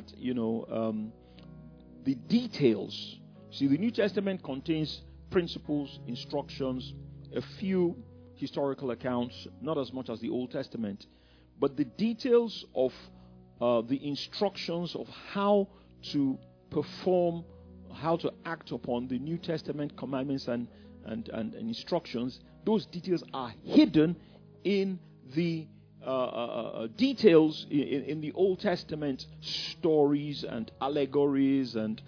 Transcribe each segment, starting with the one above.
that, the details. See, the New Testament contains principles, instructions, a few historical accounts, not as much as the Old Testament, but the details of the instructions of how to perform, how to act upon the New Testament commandments and instructions, those details are hidden in the details in the Old Testament stories and allegories and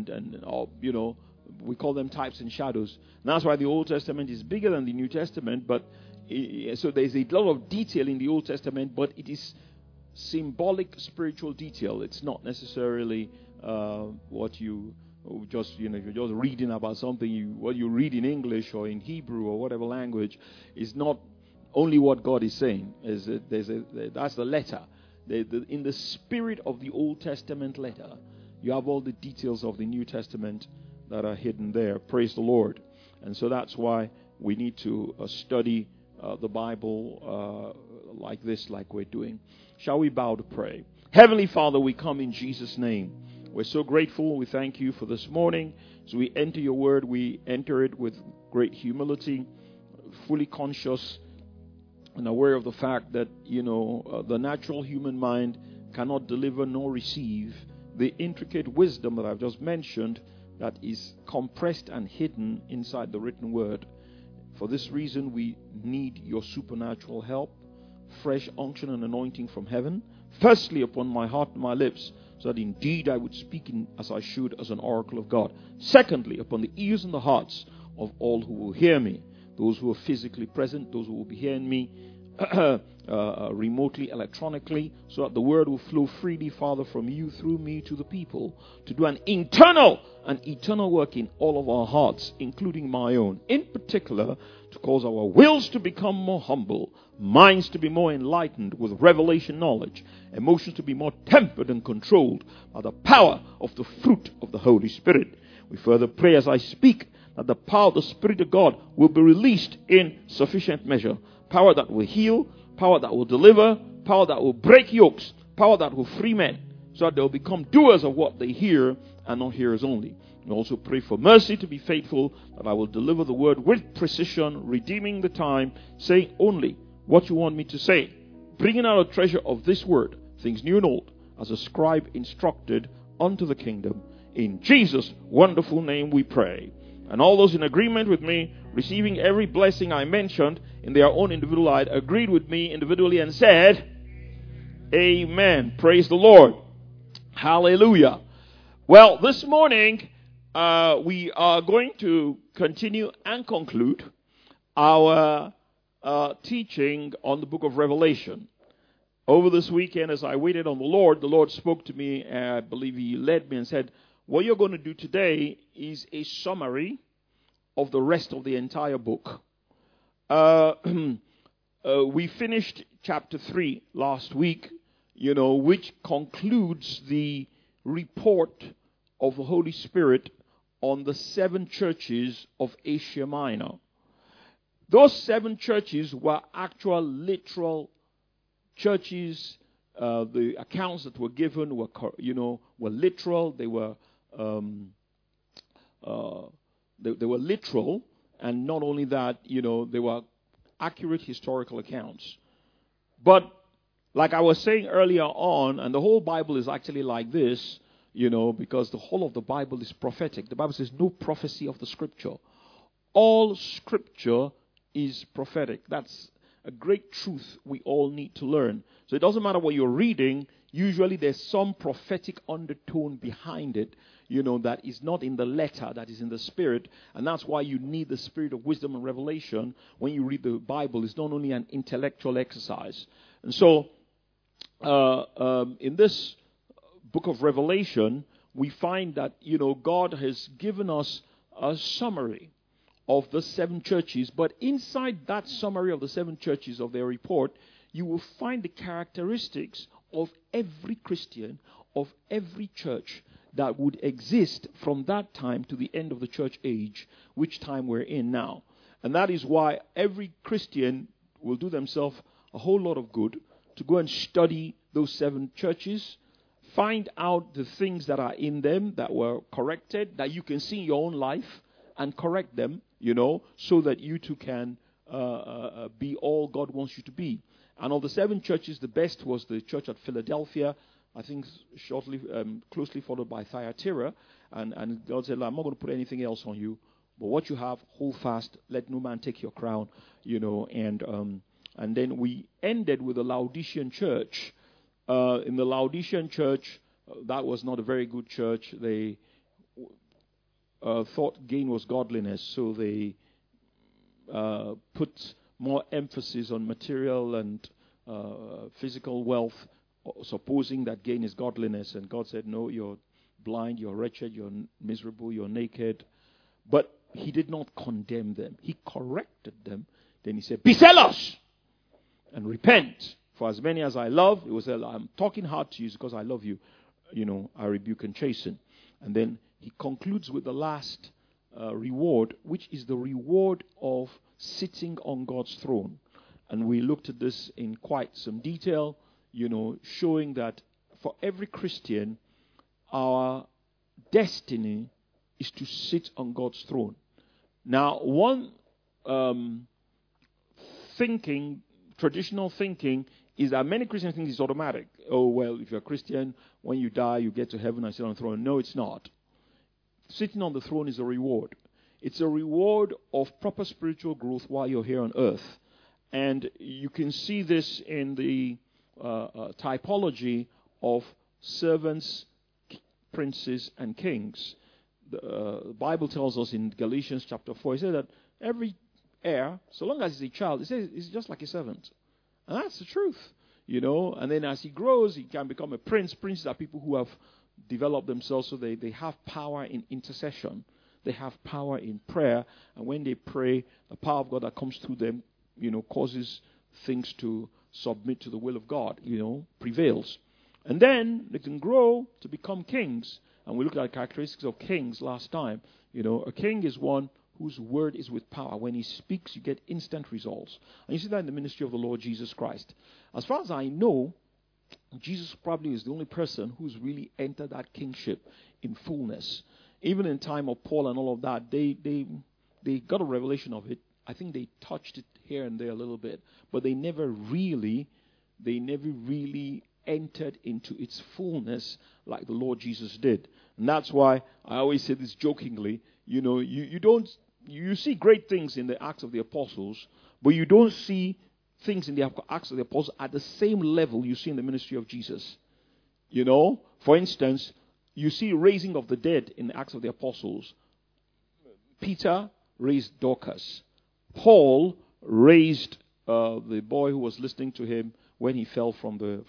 we call them types and shadows. And that's why the Old Testament is bigger than the New Testament. But so there's a lot of detail in the Old Testament, but it is symbolic spiritual detail. It's not necessarily what you just if you're just reading about something. What you read in English or in Hebrew or whatever language is not only what God is saying. That's the letter. In the spirit of the Old Testament letter, you have all the details of the New Testament that are hidden there. Praise the Lord. And so that's why we need to study the Bible like this, like we're doing. Shall we bow to pray? Heavenly Father, we come in Jesus' name. We're so grateful. We thank you for this morning. As we enter your word, we enter it with great humility, fully conscious and aware of the fact that, the natural human mind cannot deliver nor receive the intricate wisdom that I've just mentioned that is compressed and hidden inside the written word. For this reason, we need your supernatural help, fresh unction and anointing from heaven, firstly upon my heart and my lips, so that indeed I would speak as I should as an oracle of God. Secondly, upon the ears and the hearts of all who will hear me, those who are physically present, those who will be hearing me remotely, electronically, so that the word will flow freely, Father, from you through me to the people, to do an internal and eternal work in all of our hearts, including my own. In particular, to cause our wills to become more humble, minds to be more enlightened with revelation knowledge, emotions to be more tempered and controlled by the power of the fruit of the Holy Spirit. We further pray as I speak that the power of the Spirit of God will be released in sufficient measure. Power that will heal, power that will deliver, power that will break yokes, power that will free men, so that they will become doers of what they hear and not hearers only. We also pray for mercy to be faithful, that I will deliver the word with precision, redeeming the time, saying only what you want me to say, bringing out a treasure of this word, things new and old, as a scribe instructed unto the kingdom. In Jesus' wonderful name we pray. And all those in agreement with me, receiving every blessing I mentioned in their own individual light, agreed with me individually and said, Amen. Praise the Lord. Hallelujah. Well, this morning, we are going to continue and conclude our teaching on the book of Revelation. Over this weekend, as I waited on the Lord spoke to me, and I believe He led me and said, what you're going to do today is a summary of the rest of the entire book. We finished chapter 3 last week, which concludes the report of the Holy Spirit on the 7 churches of Asia Minor. Those 7 churches were actual literal churches. The accounts that were given were literal. They were literal, and not only that, they were accurate historical accounts. But like I was saying earlier on, and the whole Bible is actually like this, because the whole of the Bible is prophetic. The Bible says no prophecy of the Scripture. All Scripture is prophetic. That's a great truth we all need to learn. So it doesn't matter what you're reading. Usually there's some prophetic undertone behind it, that is not in the letter, that is in the spirit. And that's why you need the spirit of wisdom and revelation when you read the Bible. It's not only an intellectual exercise. And so in this book of Revelation, we find that, God has given us a summary of the 7 churches. But inside that summary of the 7 churches of their report, you will find the characteristics of every Christian, of every church that would exist from that time to the end of the church age, which time we're in now. And that is why every Christian will do themselves a whole lot of good to go and study those 7 churches, find out the things that are in them that were corrected, that you can see in your own life, and correct them, so that you too can be all God wants you to be. And of the 7 churches, the best was the church at Philadelphia, I think closely followed by Thyatira. And God said, I'm not going to put anything else on you, but what you have, hold fast, let no man take your crown, and then we ended with the Laodicean church. In the Laodicean church, that was not a very good church. They thought gain was godliness, so they put more emphasis on material and physical wealth, supposing that gain is godliness. And God said, no, you're blind, you're wretched, you're miserable, you're naked. But he did not condemn them. He corrected them. Then he said, be zealous and repent. For as many as I love, it was, I'm talking hard to you because I love you. I rebuke and chasten. And then he concludes with the last reward, which is the reward of sitting on God's throne. And we looked at this in quite some detail, showing that for every Christian, our destiny is to sit on God's throne. Now, one traditional thinking, is that many Christians think it's automatic. Oh, well, if you're a Christian, when you die, you get to heaven and sit on the throne. No, it's not. Sitting on the throne is a reward. It's a reward of proper spiritual growth while you're here on earth. And you can see this in the typology of servants, princes, and kings. The Bible tells us in Galatians chapter 4, it says that every heir, so long as he's a child, it says he's just like a servant. And that's the truth, And then as he grows, he can become a prince. Princes are people who have developed themselves so they have power in intercession. They have power in prayer. And when they pray, the power of God that comes through them, causes things to submit to the will of God, prevails. And then they can grow to become kings. And we looked at the characteristics of kings last time. A king is one whose word is with power. When he speaks, you get instant results. And you see that in the ministry of the Lord Jesus Christ. As far as I know, Jesus probably is the only person who's really entered that kingship in fullness. Even in time of Paul and all of that, they got a revelation of it. I think they touched it here and there a little bit, but they never really entered into its fullness like the Lord Jesus did. And that's why I always say this jokingly, you see great things in the Acts of the Apostles, but you don't see things in the Acts of the Apostles at the same level you see in the ministry of Jesus. For instance, you see raising of the dead in the Acts of the Apostles. Peter raised Dorcas. Paul raised the boy who was listening to him when he fell from the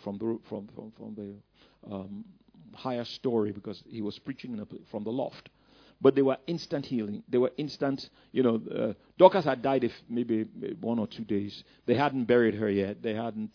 higher story because he was preaching from the loft. But they were instant healing. They were instant, Dorcas had died maybe 1 or 2 days. They hadn't buried her yet. They hadn't,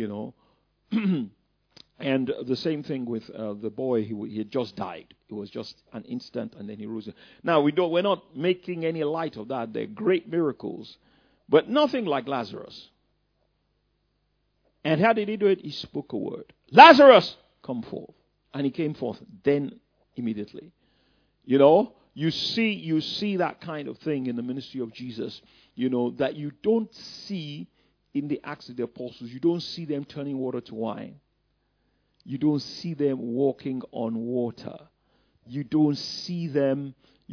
And the same thing with the boy. He had just died. It was just an instant, and then he rose. Now, we're not making any light of that. They're great miracles. But nothing like Lazarus. And how did he do it? He spoke a word. Lazarus, come forth. And he came forth then immediately. You see that kind of thing in the ministry of Jesus, that you don't see in the Acts of the Apostles. You don't see them turning water to wine. You don't see them walking on water. You don't see them,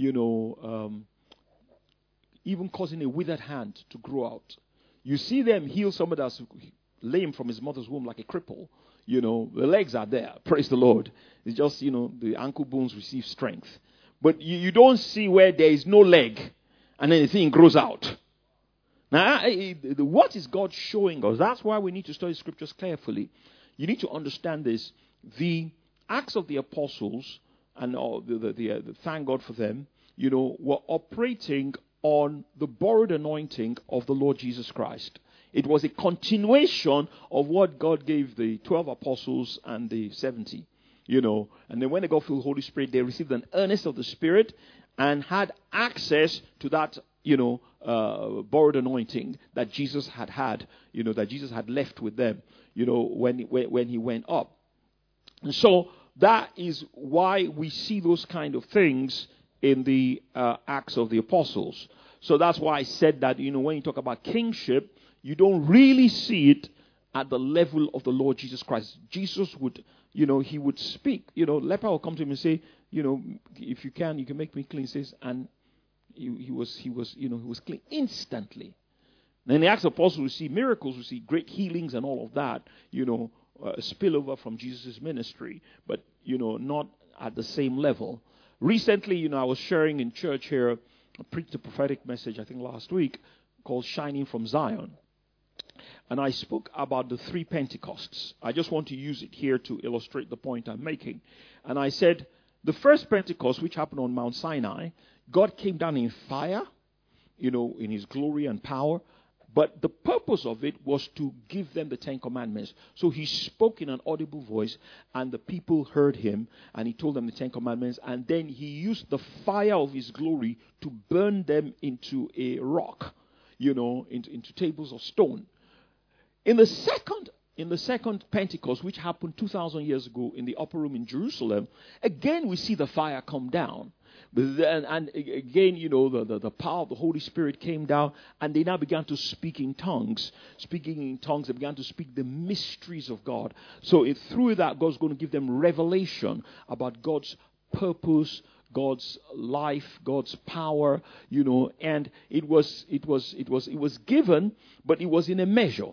even causing a withered hand to grow out. You see them heal somebody that's lame from his mother's womb like a cripple. The legs are there. Praise the Lord. It's just, the ankle bones receive strength. But you don't see where there is no leg and then the thing grows out. Now, what is God showing us? That's why we need to study scriptures carefully. You need to understand this. The Acts of the Apostles, and thank God for them, were operating on the borrowed anointing of the Lord Jesus Christ. It was a continuation of what God gave the 12 apostles and the 70. And then when they got filled with the Holy Spirit, they received an earnest of the Spirit and had access to that, borrowed anointing that Jesus had, that Jesus had left with them, when he went up. And so that is why we see those kind of things in the Acts of the Apostles. So that's why I said that, when you talk about kingship, you don't really see it at the level of the Lord Jesus Christ. Jesus would, he would speak. Leper will come to him and say, if you can make me clean. He says, and he was clean instantly. Then the Acts of the Apostles, we see miracles, we see great healings and all of that, spillover from Jesus' ministry, but, not at the same level. Recently, I was sharing in church here, I preached a prophetic message, I think last week, called Shining from Zion. And I spoke about the 3 Pentecosts. I just want to use it here to illustrate the point I'm making. And I said, the first Pentecost, which happened on Mount Sinai, God came down in fire, in his glory and power. But the purpose of it was to give them the 10 Commandments. So he spoke in an audible voice, and the people heard him, and he told them the 10 Commandments. And then he used the fire of his glory to burn them into a rock, into tables of stone. In the second Pentecost, which happened 2,000 years ago in the upper room in Jerusalem, again we see the fire come down. And again, the power of the Holy Spirit came down, and they now began to speak in tongues. Speaking in tongues, they began to speak the mysteries of God. So through that, God's going to give them revelation about God's purpose, God's life, God's power, and it was given, but it was in a measure,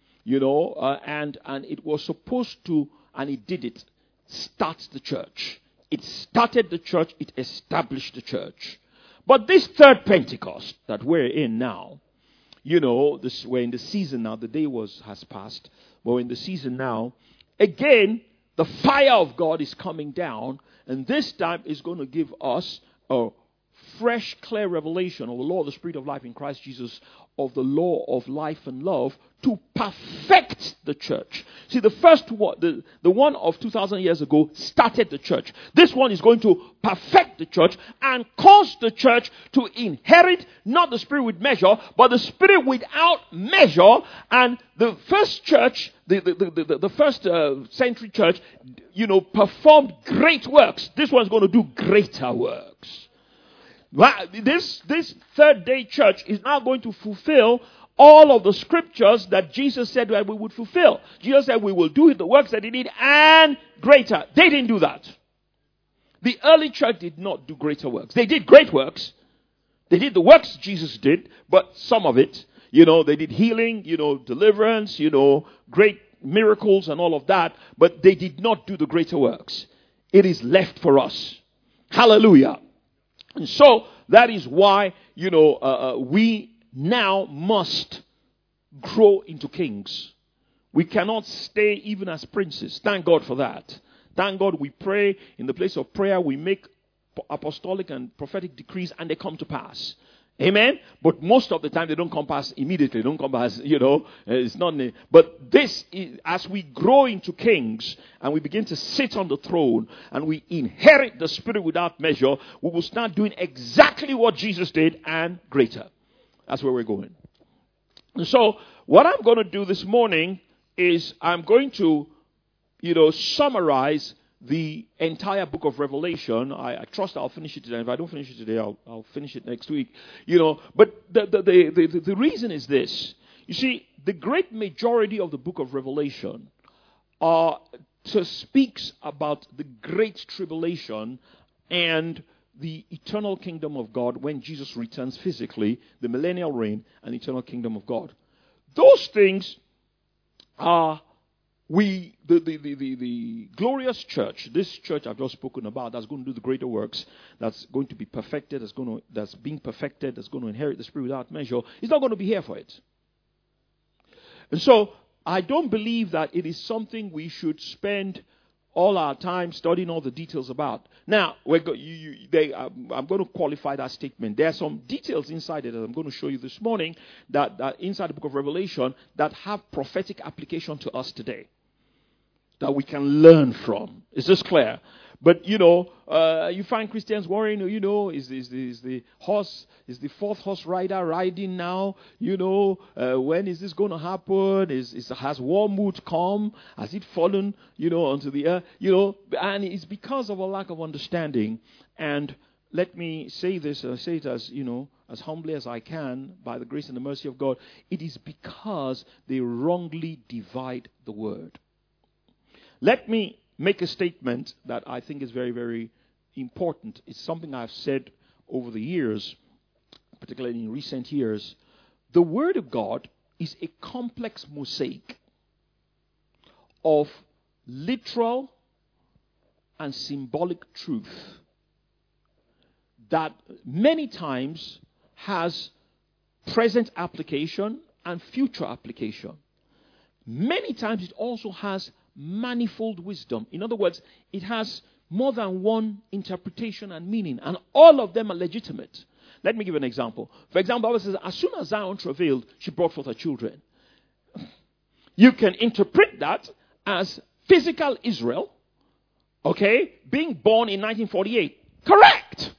and it was supposed to, and it did it, start the church. It started the church. It established the church. But this third Pentecost that we're in now, we're in the season now. The day has passed. We're in the season now. Again, the fire of God is coming down. And this time is going to give us a fresh, clear revelation of the law of the Spirit of life in Christ Jesus, of the law of life and love, to perfect the church. See, the first one, the one of 2,000 years ago, started the church. This one is going to perfect the church and cause the church to inherit not the Spirit with measure, but the Spirit without measure. And the first church, the first century church, performed great works. This one's going to do greater works. This third day church is now going to fulfill all of the scriptures that Jesus said that we would fulfill. Jesus said we will do the works that he did and greater. They didn't do that. The early church did not do greater works. They did great works. They did the works Jesus did, but some of it, they did healing, deliverance, great miracles and all of that, but they did not do the greater works. It is left for us. Hallelujah. And so that is why, we now must grow into kings. We cannot stay even as princes. Thank God for that. Thank God we pray in the place of prayer. We make apostolic and prophetic decrees and they come to pass. Amen. But most of the time they don't come past immediately. They don't come past, it's not. But this is, as we grow into kings and we begin to sit on the throne and we inherit the Spirit without measure, we will start doing exactly what Jesus did and greater. That's where we're going. And so what I'm going to do this morning is I'm going to, summarize the entire book of Revelation. I trust I'll finish it today. If I don't finish it today, I'll finish it next week. But the reason is this. You see, the great majority of the book of Revelation speaks about the great tribulation and the eternal kingdom of God when Jesus returns physically, the millennial reign and eternal kingdom of God. Those things are the glorious church, this church I've just spoken about, that's going to do the greater works, that's going to be perfected, that's being perfected, that's going to inherit the Spirit without measure, is not going to be here for it. And so I don't believe that it is something we should spend all our time studying all the details about. Now, I'm going to qualify that statement. There are some details inside it that I'm going to show you this morning that inside the book of Revelation that have prophetic application to us today, that we can learn from. Is this clear? But, you find Christians worrying, is the fourth horse rider riding now? When is this going to happen? Has wormwood come? Has it fallen, onto the earth? And it's because of a lack of understanding. And let me say this, say it as humbly as I can, by the grace and the mercy of God. It is because they wrongly divide the word. Let me make a statement that I think is very, very important. It's something I've said over the years, particularly in recent years. The Word of God is a complex mosaic of literal and symbolic truth that many times has present application and future application. Many times it also has manifold wisdom. In other words, it has more than one interpretation and meaning, and all of them are legitimate. Let me give an example. For example, the Bible says, as soon as Zion travailed, she brought forth her children. You can interpret that as physical Israel, being born in 1948. Correct!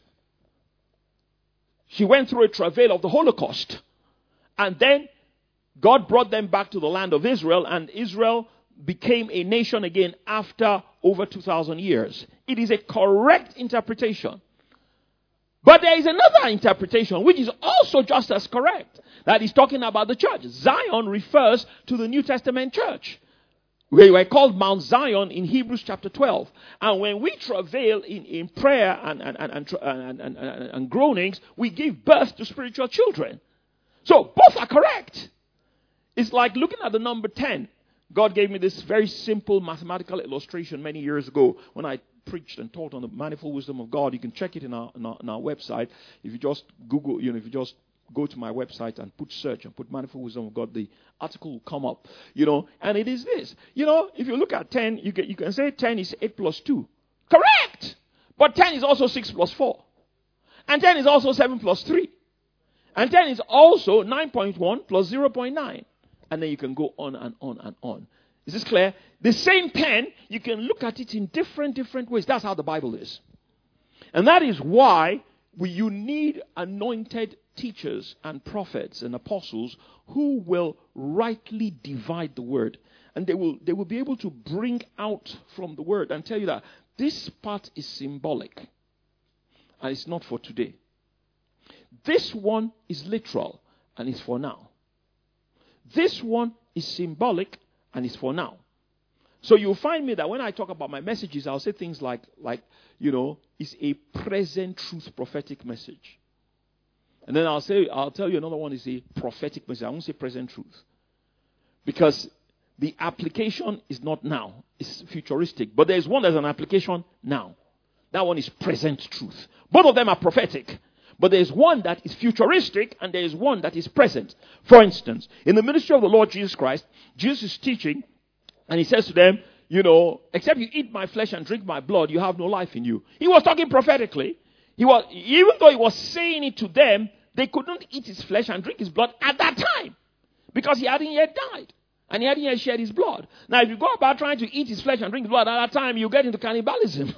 She went through a travail of the Holocaust. And then God brought them back to the land of Israel, and Israel became a nation again after over 2,000 years. It is a correct interpretation. But there is another interpretation which is also just as correct. That is talking about the church. Zion refers to the New Testament church. We were called Mount Zion in Hebrews chapter 12. And when we travail in prayer and groanings, we give birth to spiritual children. So both are correct. It's like looking at the number 10. God gave me this very simple mathematical illustration many years ago when I preached and taught on the manifold wisdom of God. You can check it in our website. If you just Google, if you just go to my website and put search and put manifold wisdom of God, the article will come up. And it is this. If you look at 10, you can say 10 is 8 plus 2. Correct! But 10 is also 6 plus 4. And 10 is also 7 plus 3. And 10 is also 9.1 plus 0.9. And then you can go on and on and on. Is this clear? The same pen, you can look at it in different ways. That's how the Bible is. And that is why you need anointed teachers and prophets and apostles who will rightly divide the word. And they will be able to bring out from the word and tell you that this part is symbolic. And it's not for today. This one is literal and it's for now. This one is symbolic and it's for now. So you'll find me that when I talk about my messages, I'll say things like it's a present truth prophetic message. And then I'll tell you another one is a prophetic message. I won't say present truth. Because the application is not now. It's futuristic. But there's one that's an application now. That one is present truth. Both of them are prophetic. But there's one that is futuristic and there is one that is present. For instance, in the ministry of the Lord Jesus Christ, Jesus is teaching and he says to them, except you eat my flesh and drink my blood, you have no life in you. He was talking prophetically. Even though he was saying it to them, they couldn't eat his flesh and drink his blood at that time because he hadn't yet died and he hadn't yet shed his blood. Now, if you go about trying to eat his flesh and drink his blood at that time, you get into cannibalism.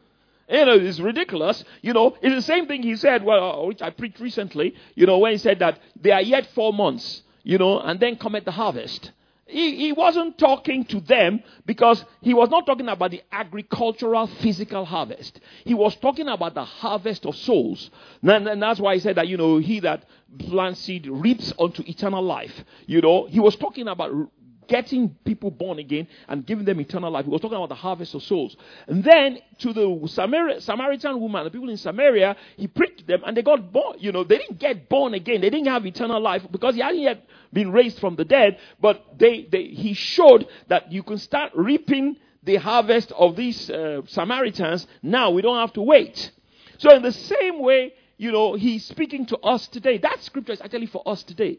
It's ridiculous. It's the same thing he said, which I preached recently, when he said that there are yet 4 months, and then cometh the harvest. He wasn't talking to them because he was not talking about the agricultural physical harvest. He was talking about the harvest of souls. And that's why he said that, he that plants seed reaps unto eternal life. He was talking about getting people born again and giving them eternal life. He was talking about the harvest of souls. And then to the Samaritan woman, the people in Samaria, he preached to them and they got born. They didn't get born again. They didn't have eternal life because he hadn't yet been raised from the dead. But he showed that you can start reaping the harvest of these Samaritans now. We don't have to wait. So in the same way, he's speaking to us today. That scripture is actually for us today.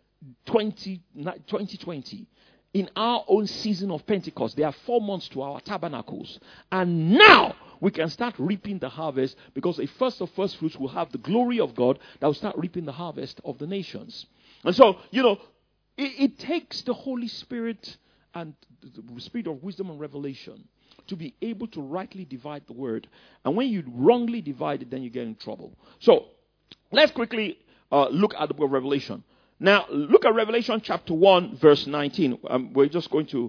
2020. In our own season of Pentecost, there are 4 months to our tabernacles. And now we can start reaping the harvest because a first of first fruits will have the glory of God that will start reaping the harvest of the nations. And so, it takes the Holy Spirit and the spirit of wisdom and revelation to be able to rightly divide the word. And when you wrongly divide it, then you get in trouble. So, let's quickly look at the book of Revelation. Now, look at Revelation chapter 1, verse 19. We're just going to...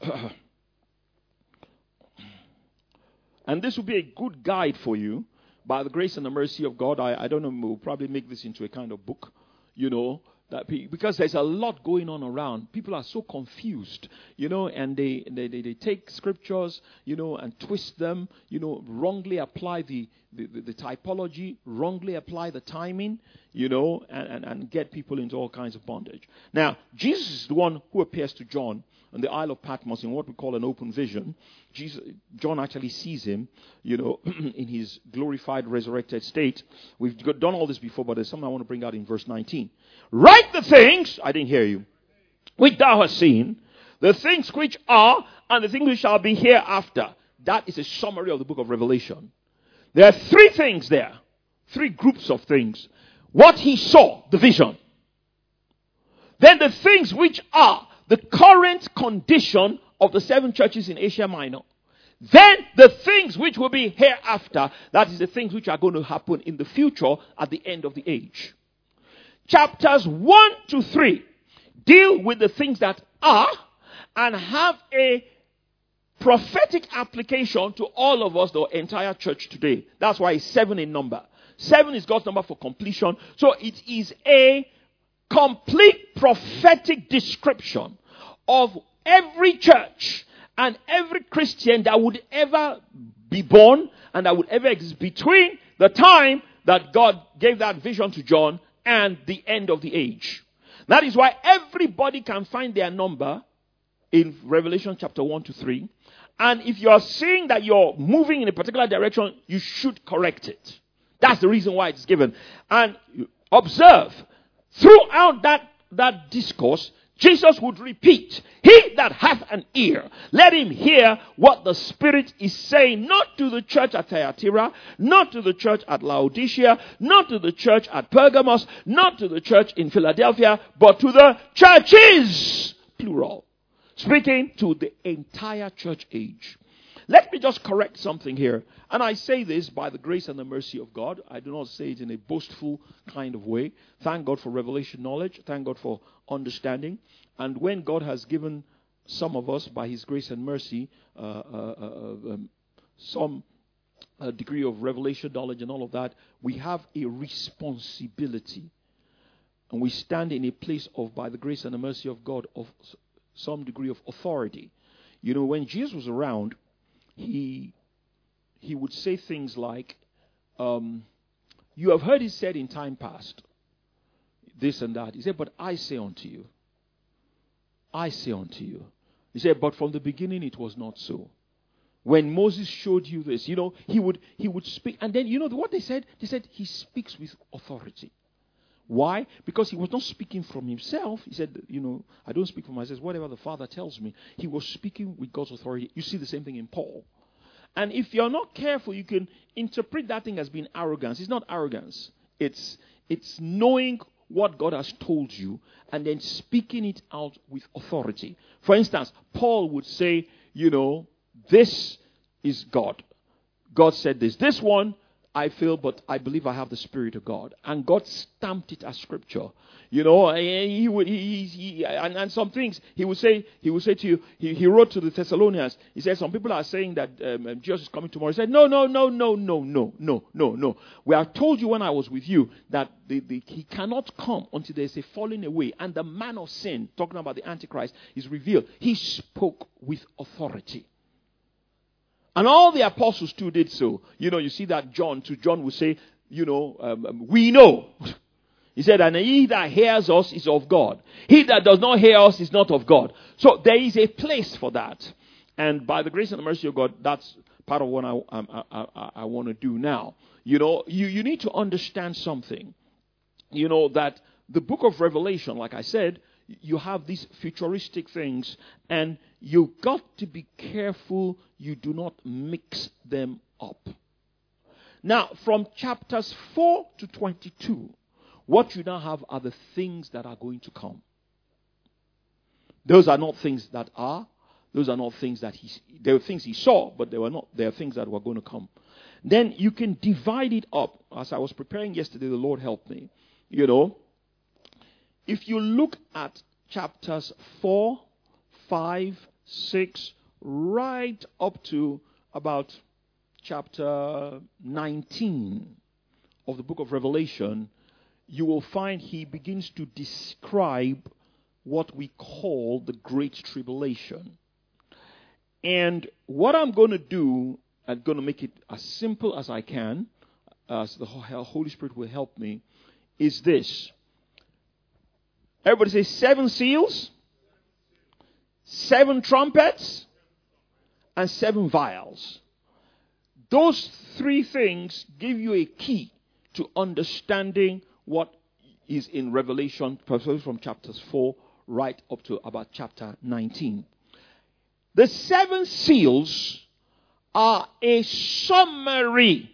and this will be a good guide for you. By the grace and the mercy of God, I don't know, we'll probably make this into a kind of book, because there's a lot going on around. People are so confused, and they take scriptures, and twist them, wrongly apply the typology, wrongly apply the timing, and get people into all kinds of bondage. Now, Jesus is the one who appears to John on the Isle of Patmos in what we call an open vision. John actually sees him, in his glorified, resurrected state. We've done all this before, but there's something I want to bring out in verse 19. Write the things, I didn't hear you, which thou hast seen, the things which are, and the things which shall be hereafter. That is a summary of the book of Revelation. There are three things there, three groups of things. What he saw, the vision. Then the things which are the current condition of the 7 churches in Asia Minor. Then the things which will be hereafter, that is the things which are going to happen in the future at the end of the age. Chapters 1 to 3 deal with the things that are and have a prophetic application to all of us, the entire church today. That's why it's 7 in number. 7 is God's number for completion. So it is a complete prophetic description of every church and every Christian that would ever be born and that would ever exist between the time that God gave that vision to John and the end of the age. That is why everybody can find their number in Revelation chapter 1 to 3. And if you are seeing that you're moving in a particular direction, you should correct it. That's the reason why it's given. And observe, throughout that discourse, Jesus would repeat, he that hath an ear, let him hear what the Spirit is saying, not to the church at Thyatira, not to the church at Laodicea, not to the church at Pergamos, not to the church in Philadelphia, but to the churches, plural, speaking to the entire church age. Let me just correct something here. And I say this by the grace and the mercy of God. I do not say it in a boastful kind of way. Thank God for revelation knowledge. Thank God for understanding. And when God has given some of us, by his grace and mercy, some degree of revelation knowledge and all of that, we have a responsibility. And we stand in a place of, by the grace and the mercy of God, of some degree of authority. When Jesus was around, he would say things like, you have heard it said in time past, this and that. He said, but I say unto you. I say unto you. He said, but from the beginning it was not so. When Moses showed you this, he would speak. And then, what they said? They said he speaks with authority. Why? Because he was not speaking from himself. He said, I don't speak for myself. Whatever the Father tells me. He was speaking with God's authority. You see the same thing in Paul. And if you're not careful, you can interpret that thing as being arrogance. It's not arrogance. It's knowing what God has told you and then speaking it out with authority. For instance, Paul would say, this is God. God said this. This one, I feel, but I believe I have the Spirit of God. And God stamped it as scripture. And some things he would say to you, he wrote to the Thessalonians, he said, some people are saying that Jesus is coming tomorrow. He said, no. We have told you when I was with you that he cannot come until there is a falling away. And the man of sin, talking about the Antichrist, is revealed. He spoke with authority. And all the apostles too did so. You see that John would say, we know. He said, and he that hears us is of God. He that does not hear us is not of God. So there is a place for that. And by the grace and the mercy of God, that's part of what I want to do now. You need to understand something. That the book of Revelation, like I said, you have these futuristic things, and you've got to be careful you do not mix them up. Now, from chapters 4 to 22, what you now have are the things that are going to come. Those are not things that are. Those are not things that there were things he saw, but there are things that were going to come. Then you can divide it up. As I was preparing yesterday, the Lord helped me. If you look at chapters 4, 5, 6, right up to about chapter 19 of the book of Revelation, you will find he begins to describe what we call the Great Tribulation. And what I'm going to do, I'm going to make it as simple as I can, as the Holy Spirit will help me, is this. Everybody say 7 seals, 7 trumpets, and 7 vials. Those 3 things give you a key to understanding what is in Revelation, from chapters 4 right up to about chapter 19. The 7 seals are a summary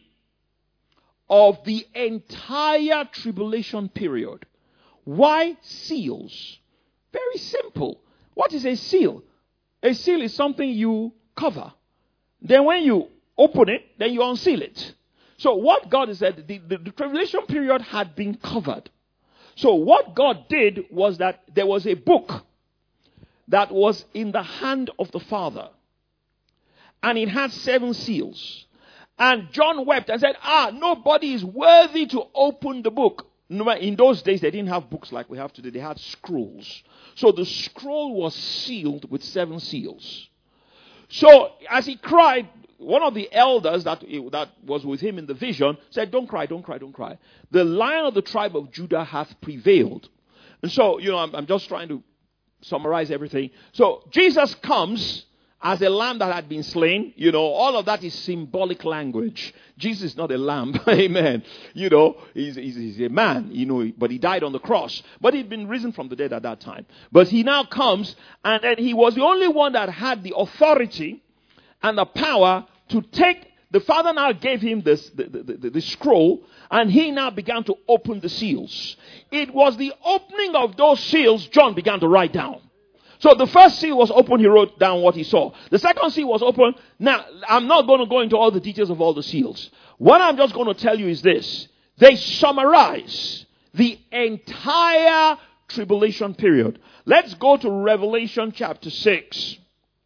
of the entire tribulation period. Why seals? Very simple. What is a seal? A seal is something you cover. Then when you open it, then you unseal it. So what God has said, the tribulation period had been covered. So what God did was that there was a book that was in the hand of the Father. And it had 7 seals. And John wept and said, nobody is worthy to open the book. In those days, they didn't have books like we have today. They had scrolls. So the scroll was sealed with 7 seals. So as he cried, one of the elders that was with him in the vision said, don't cry, don't cry, don't cry. The Lion of the tribe of Judah hath prevailed. And so, I'm just trying to summarize everything. So Jesus comes as a lamb that had been slain. All of that is symbolic language. Jesus is not a lamb. Amen. He's a man, but he died on the cross. But he'd been risen from the dead at that time. But he now comes, and then he was the only one that had the authority and the power to take. The Father now gave him the scroll, and he now began to open the seals. It was the opening of those seals John began to write down. So the first seal was open, he wrote down what he saw. The second seal was open. Now, I'm not going to go into all the details of all the seals. What I'm just going to tell you is this. They summarize the entire tribulation period. Let's go to Revelation chapter 6.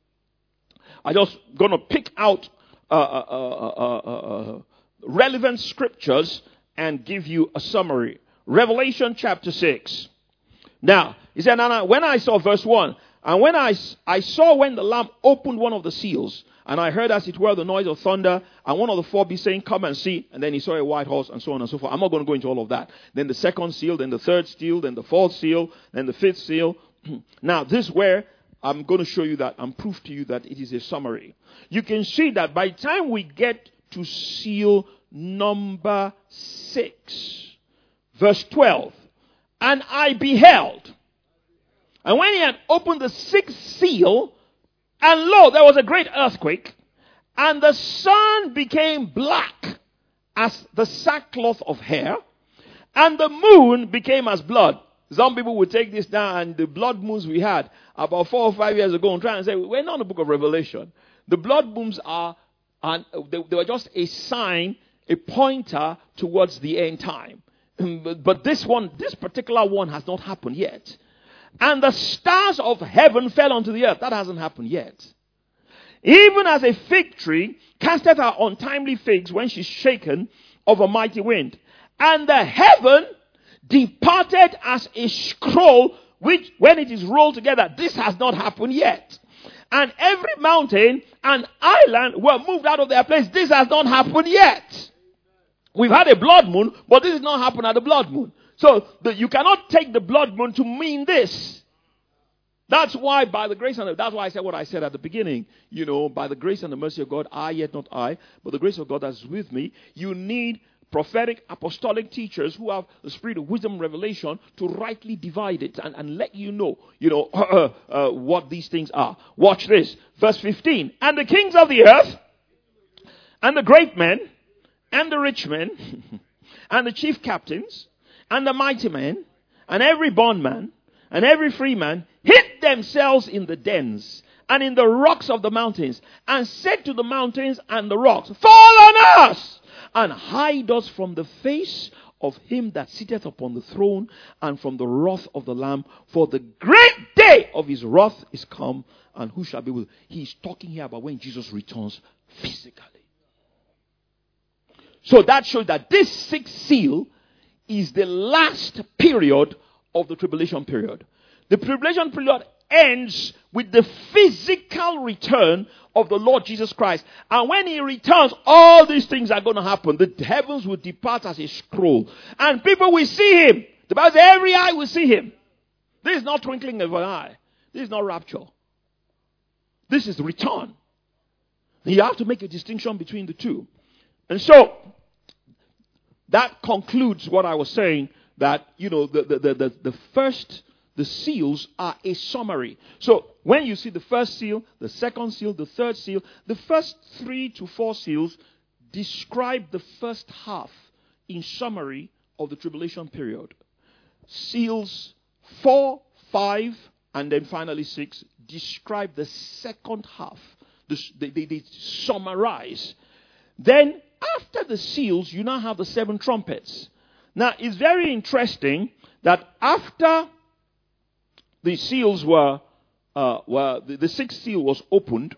I'm just going to pick out relevant scriptures and give you a summary. Revelation chapter 6. Now, he said, when I saw verse 1, and when I saw when the Lamb opened one of the seals, and I heard as it were the noise of thunder, and one of the 4 beasts saying, come and see, and then he saw a white horse, and so on and so forth. I'm not going to go into all of that. Then the second seal, then the third seal, then the 4th seal, then the 5th seal. Now, this is where I'm going to show you that and prove to you that it is a summary. You can see that by the time we get to seal number 6, verse 12, and I beheld, and when he had opened the 6th seal, and lo, there was a great earthquake, and the sun became black as the sackcloth of hair, and the moon became as blood. Some people would take this down, and the blood moons we had about 4 or 5 years ago and try and say, we're not in the book of Revelation. The blood moons they were just a sign, a pointer towards the end time. But this particular one has not happened yet. And the stars of heaven fell onto the earth. That hasn't happened yet. Even as a fig tree casteth her untimely figs when she's shaken of a mighty wind. And the heaven departed as a scroll, which when it is rolled together, this has not happened yet. And every mountain and island were moved out of their place. This has not happened yet. We've had a blood moon, but this has not happened at the blood moon. So you cannot take the blood moon to mean this. That's why by the grace and that's why I said what I said at the beginning. By the grace and the mercy of God, I yet not I, but the grace of God that's with me. You need prophetic apostolic teachers who have the spirit of wisdom and revelation to rightly divide it and let you know what these things are. Watch this. Verse 15. And the kings of the earth and the great men and the rich men and the chief captains and the mighty men and every bondman and every free man hid themselves in the dens and in the rocks of the mountains, and said to the mountains and the rocks, fall on us, and hide us from the face of him that sitteth upon the throne, and from the wrath of the Lamb, for the great day of his wrath is come, and who shall be with? He's talking here about when Jesus returns physically. So that shows that this sixth seal is the last period of the tribulation period. The tribulation period ends with the physical return of the Lord Jesus Christ. And when he returns, all these things are going to happen. The heavens will depart as a scroll. And people will see him. The Bible says every eye will see him. This is not twinkling of an eye. This is not rapture. This is return. And you have to make a distinction between the two. And so, that concludes what I was saying, that, the seals are a summary. So, when you see the first seal, the second seal, the third seal, the first 3 to 4 seals describe the first half in summary of the tribulation period. Seals 4, 5, and then finally 6 describe the second half. They summarize. Then, after the seals, you now have the 7 trumpets. Now, it's very interesting that after the seals the sixth seal was opened,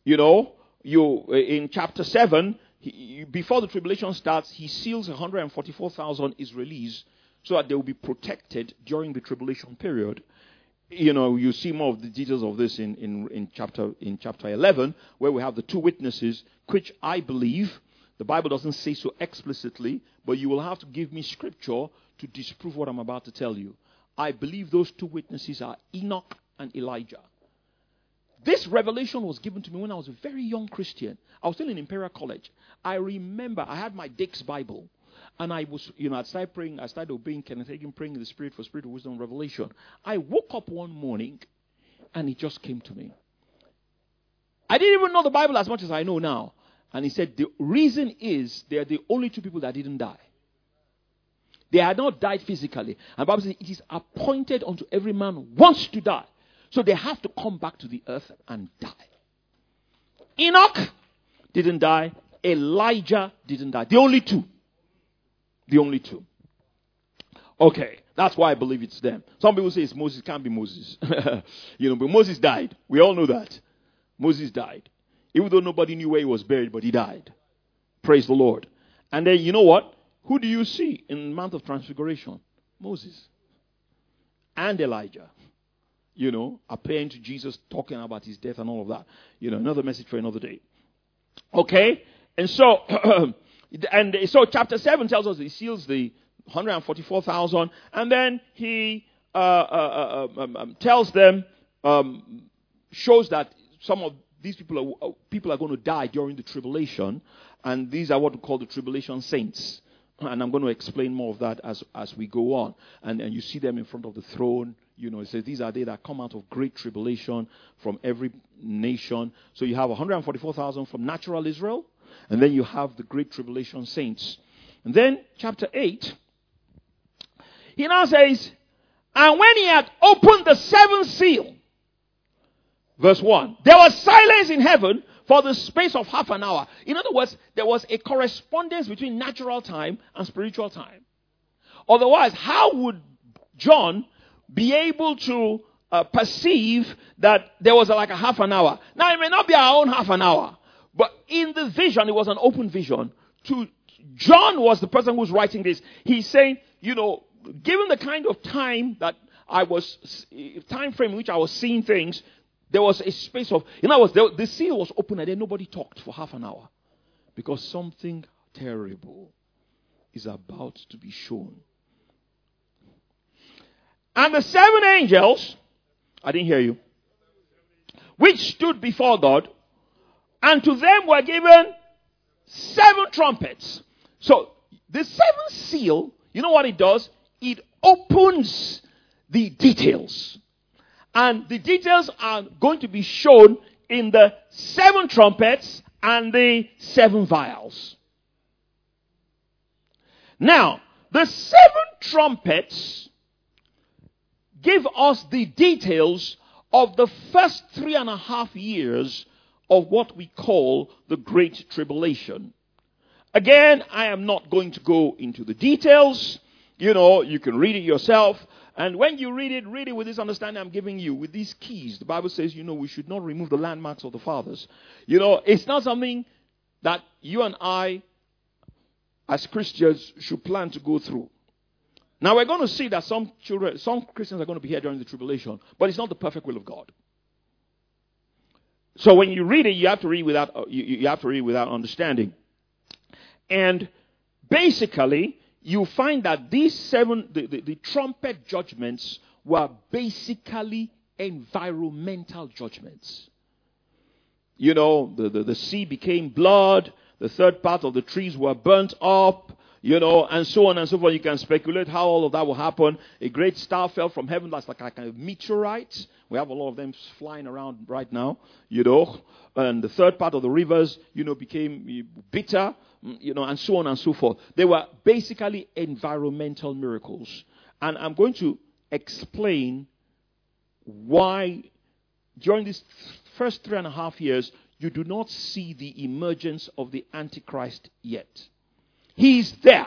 in chapter 7, before the tribulation starts, he seals 144,000 Israelis so that they will be protected during the tribulation period. You see more of the details of this in chapter 11, where we have the 2 witnesses, which I believe, the Bible doesn't say so explicitly, but you will have to give me scripture to disprove what I'm about to tell you. I believe those 2 witnesses are Enoch and Elijah. This revelation was given to me when I was a very young Christian. I was still in Imperial College. I remember I had my Dake's Bible. And I was, I started praying. I started obeying Kenneth Hagin, praying in the Spirit for Spirit of wisdom and revelation. I woke up one morning and it just came to me. I didn't even know the Bible as much as I know now. And he said, the reason is they are the only 2 people that didn't die. They had not died physically. And the Bible says it is appointed unto every man once to die. So they have to come back to the earth and die. Enoch didn't die. Elijah didn't die. The only 2. The only 2. Okay, that's why I believe it's them. Some people say it's Moses. It can't be Moses. But Moses died. We all know that. Moses died. Even though nobody knew where he was buried, but he died. Praise the Lord. And then, you know what? Who do you see in the Mount of Transfiguration? Moses. And Elijah. Appearing to Jesus, talking about his death and all of that. Another message for another day. Okay? And so, chapter 7 tells us he seals the 144,000. And then he tells them, shows that some of these people are going to die during the tribulation. And these are what we call the tribulation saints. And I'm going to explain more of that as we go on. And you see them in front of the throne. It says these are they that come out of great tribulation from every nation. So you have 144,000 from natural Israel. And then you have the great tribulation saints. And then chapter 8. He now says, and when he had opened the 7th seal. Verse 1. There was silence in heaven for the space of half an hour. In other words, there was a correspondence between natural time and spiritual time. Otherwise, how would John be able to perceive that there was like a half an hour? Now, it may not be our own half an hour, but in the vision, it was an open vision. John was the person who was writing this. He's saying, given the kind of time that time frame in which I was seeing things, there was a space of, in other words, the seal was open and then nobody talked for half an hour. Because something terrible is about to be shown. And the 7 angels, I didn't hear you, which stood before God, and to them were given 7 trumpets. So, the 7th seal, you know what it does? It opens the details. And the details are going to be shown in the 7 trumpets and the 7 vials. Now, the 7 trumpets give us the details of the first 3.5 years of what we call the Great Tribulation. Again, I am not going to go into the details. You can read it yourself. And when you read it with this understanding I'm giving you, with these keys. The Bible says, we should not remove the landmarks of the fathers. It's not something that you and I, as Christians, should plan to go through. Now, we're going to see that some Christians are going to be here during the tribulation, but it's not the perfect will of God. So when you read it, you have to read without understanding. And basically, you find that these the trumpet judgments were basically environmental judgments. The sea became blood. The third part of the trees were burnt up. And so on and so forth. You can speculate how all of that will happen. A great star fell from heaven that's like a kind of meteorite. We have a lot of them flying around right now, And the third part of the rivers, became bitter, and so on and so forth. They were basically environmental miracles. And I'm going to explain why during these first 3.5 years, you do not see the emergence of the Antichrist yet. He's there.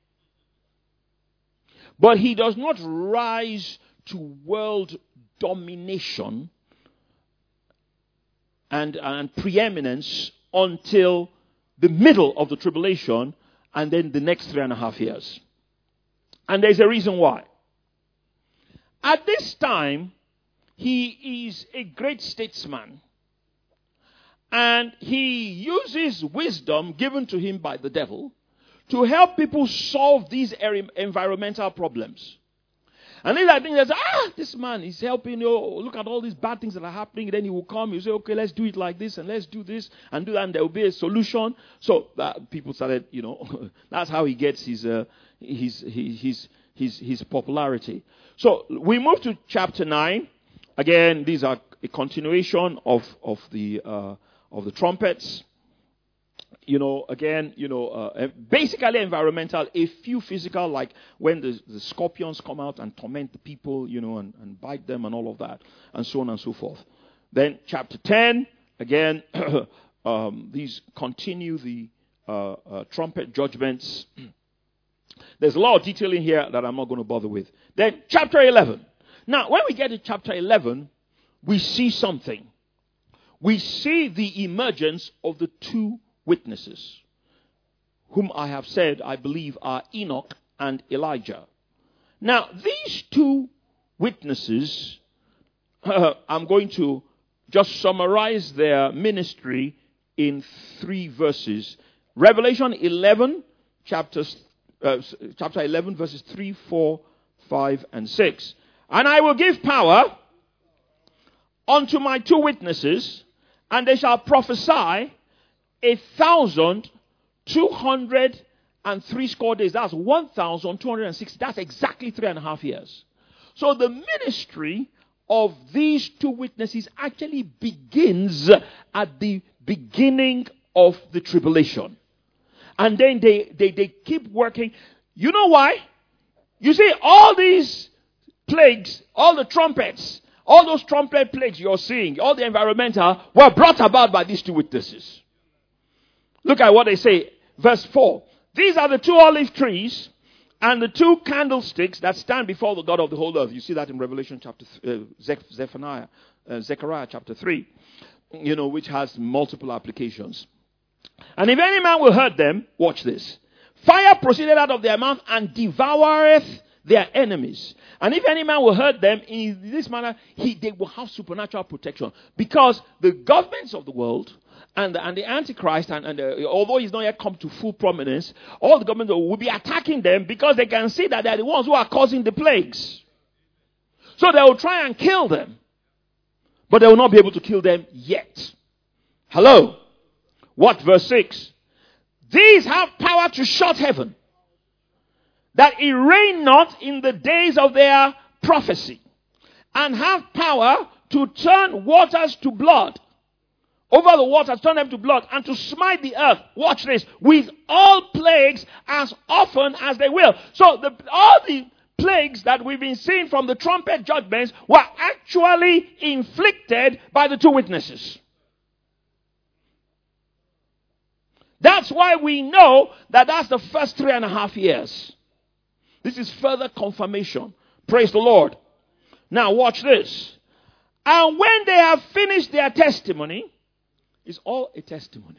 But he does not rise to world domination and preeminence until the middle of the tribulation and then the next 3.5 years. And there's a reason why. At this time, he is a great statesman. And he uses wisdom given to him by the devil to help people solve these environmental problems. And then I think there's, this man is helping you. Look at all these bad things that are happening. Then he will come. You say, okay, let's do it like this, and let's do this and do that, and there will be a solution. So people started, that's how he gets his popularity. So we move to chapter 9. Again, these are a continuation of the trumpets. Basically environmental, a few physical, like when the scorpions come out and torment the people, and bite them and all of that, and so on and so forth. Then chapter 10, again, these continue the trumpet judgments. There's a lot of detail in here that I'm not going to bother with. Then chapter 11. Now, when we get to chapter 11, we see something. We see the emergence of the two witnesses, whom I have said I believe are Enoch and Elijah. Now, these two witnesses, I'm going to just summarize their ministry in 3 verses. Revelation 11, chapter 11, verses 3, 4, 5, and 6. And I will give power unto my two witnesses, and they shall prophesy 1,260 days. That's 1,260. That's exactly 3.5 years. So the ministry of these two witnesses actually begins at the beginning of the tribulation. And then they keep working. You know why? You see, all these plagues, all the trumpets, all those trumpet plagues you're seeing, all the environmental, were brought about by these two witnesses. Look at what they say. Verse 4. These are the 2 olive trees and the 2 candlesticks that stand before the God of the whole earth. You see that in Revelation chapter Zechariah chapter 3, which has multiple applications. And if any man will hurt them, watch this. Fire proceeded out of their mouth and devoureth their enemies. And if any man will hurt them in this manner, they will have supernatural protection. Because the governments of the world and the Antichrist, although he's not yet come to full prominence, all the governments will be attacking them because they can see that they're the ones who are causing the plagues. So they will try and kill them. But they will not be able to kill them yet. Hello? What? Verse 6. These have power to shut heaven, that it rain not in the days of their prophecy, and have power to turn waters to blood, over the waters, turn them to blood, and to smite the earth, watch this, with all plagues as often as they will. So all the plagues that we've been seeing from the trumpet judgments were actually inflicted by the two witnesses. That's why we know that that's the first 3.5 years. This is further confirmation. Praise the Lord. Now watch this. And when they have finished their testimony, it's all a testimony.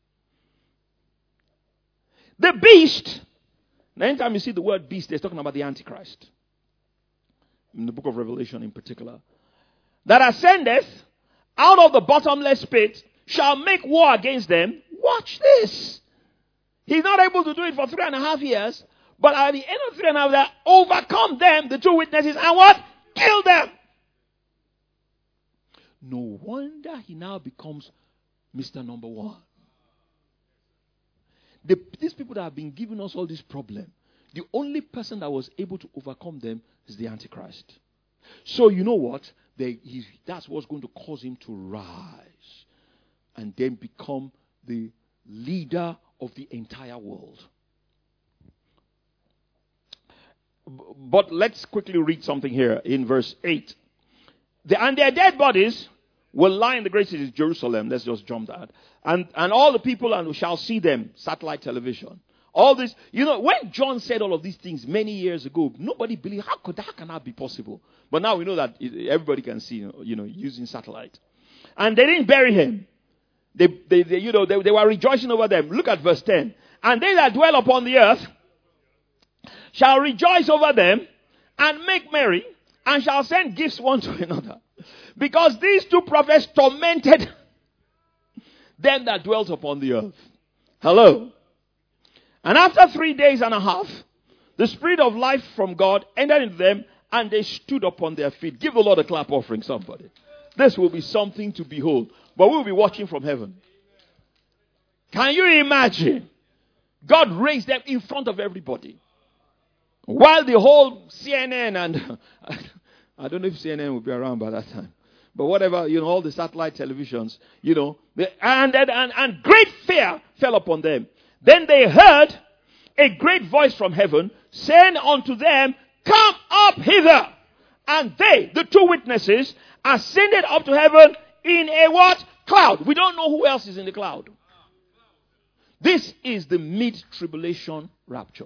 The beast, anytime you see the word beast, they're talking about the Antichrist. In the book of Revelation in particular. That ascendeth out of the bottomless pit shall make war against them. Watch this. He's not able to do it for 3.5 years. But at the end of 3.5 years, overcome them, the two witnesses, and what? Kill them. No wonder he now becomes Mr. Number One. These people that have been giving us all this problem, the only person that was able to overcome them is the Antichrist. So you know what? That's what's going to cause him to rise and then become the leader of the entire world. But let's quickly read something here in verse 8. And their dead bodies will lie in the great city of Jerusalem. Let's just jump that. And all the people shall see them. Satellite television. All this. You know, when John said all of these things many years ago, nobody believed, how can that be possible? But now we know that everybody can see, using satellite. And they didn't bury him. They were rejoicing over them. Look at verse 10. And they that dwell upon the earth shall rejoice over them and make merry and shall send gifts one to another. Because these two prophets tormented them that dwelt upon the earth. Hello. And after 3 days and a half, the spirit of life from God entered into them and they stood upon their feet. Give the Lord a clap offering, somebody. This will be something to behold. But we'll be watching from heaven. Can you imagine? God raised them in front of everybody. While the whole CNN and I don't know if CNN will be around by that time. But whatever, all the satellite televisions, and great fear fell upon them. Then they heard a great voice from heaven saying unto them, come up hither. And they, the two witnesses, ascended up to heaven in a what? Cloud. We don't know who else is in the cloud. This is the mid-tribulation rapture.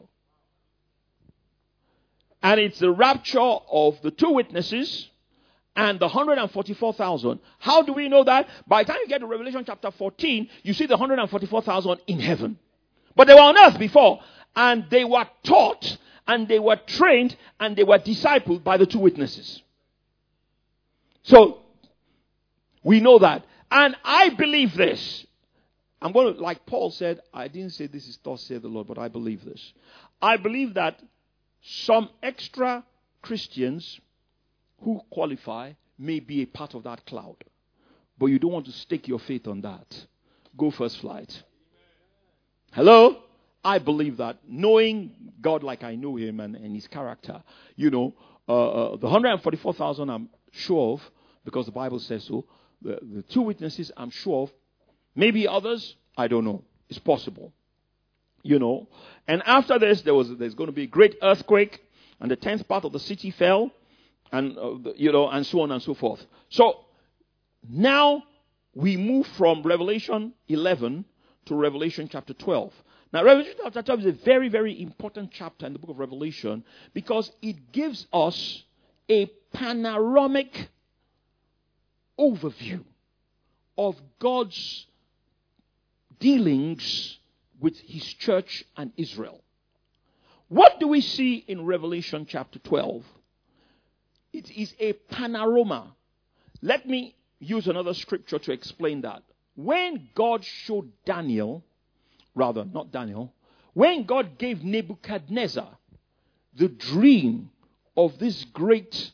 And it's the rapture of the two witnesses and the 144,000. How do we know that? By the time you get to Revelation chapter 14, you see the 144,000 in heaven. But they were on earth before. And they were taught and they were trained and they were discipled by the two witnesses. So, we know that. And I believe this. I'm going to, like Paul said, I didn't say this is thus saith the Lord, but I believe this. I believe that some extra Christians who qualify may be a part of that cloud. But you don't want to stake your faith on that. Go first flight. Hello? I believe that. Knowing God like I know him and his character, the 144,000 I'm sure of, because the Bible says so. The two witnesses I'm sure of. Maybe others, I don't know. It's possible. And after this, there's going to be a great earthquake, and the 10th part of the city fell, and and so on and so forth. So now we move from Revelation 11 to Revelation chapter 12. Now, Revelation chapter 12 is a very, very important chapter in the book of Revelation because it gives us a panoramic overview of God's dealings with his church and Israel. What do we see in Revelation chapter 12? It is a panorama. Let me use another scripture to explain that. When God showed when God gave Nebuchadnezzar the dream of this great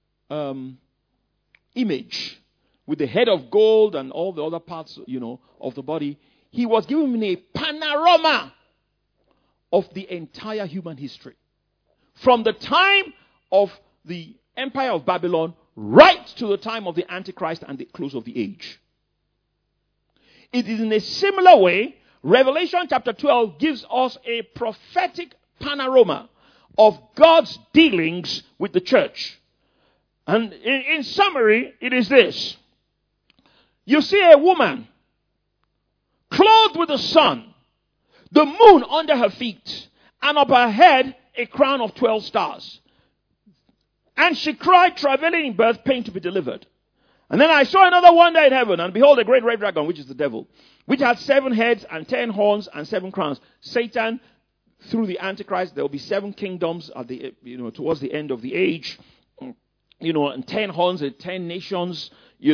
image with the head of gold and all the other parts, of the body, he was giving a panorama of the entire human history. From the time of the Empire of Babylon right to the time of the Antichrist and the close of the age. It is in a similar way, Revelation chapter 12 gives us a prophetic panorama of God's dealings with the church. And in summary, it is this. You see a woman clothed with the sun, the moon under her feet, and up her head a crown of 12 stars. And she cried, travailing in birth, pain to be delivered. And then I saw another wonder in heaven, and behold, a great red dragon, which is the devil, which had 7 heads and 10 horns and 7 crowns. Satan, through the Antichrist, there will be 7 kingdoms at the towards the end of the age, and 10 horns and 10 nations,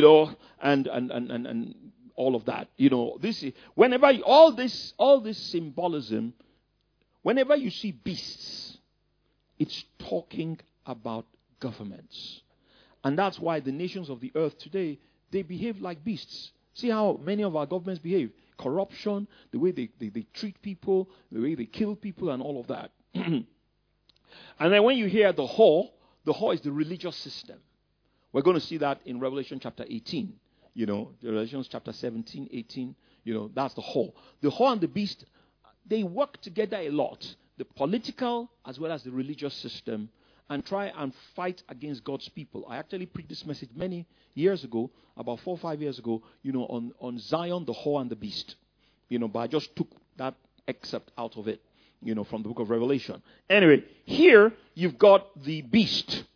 and all of that. This is, whenever all this symbolism, whenever you see beasts, it's talking about governments. And that's why the nations of the earth today, they behave like beasts. See how many of our governments behave. Corruption, the way they treat people, the way they kill people, and all of that. And then when you hear the whore is the religious system. We're going to see that in Revelation chapter 18. Revelation chapter 17, 18. That's the whore. The whore and the beast, they work together a lot. The political as well as the religious system, and try and fight against God's people. I actually preached this message many years ago, about 4 or 5 years ago, on Zion, the whore and the beast. But I just took that excerpt out of it, from the book of Revelation. Anyway, here you've got the beast,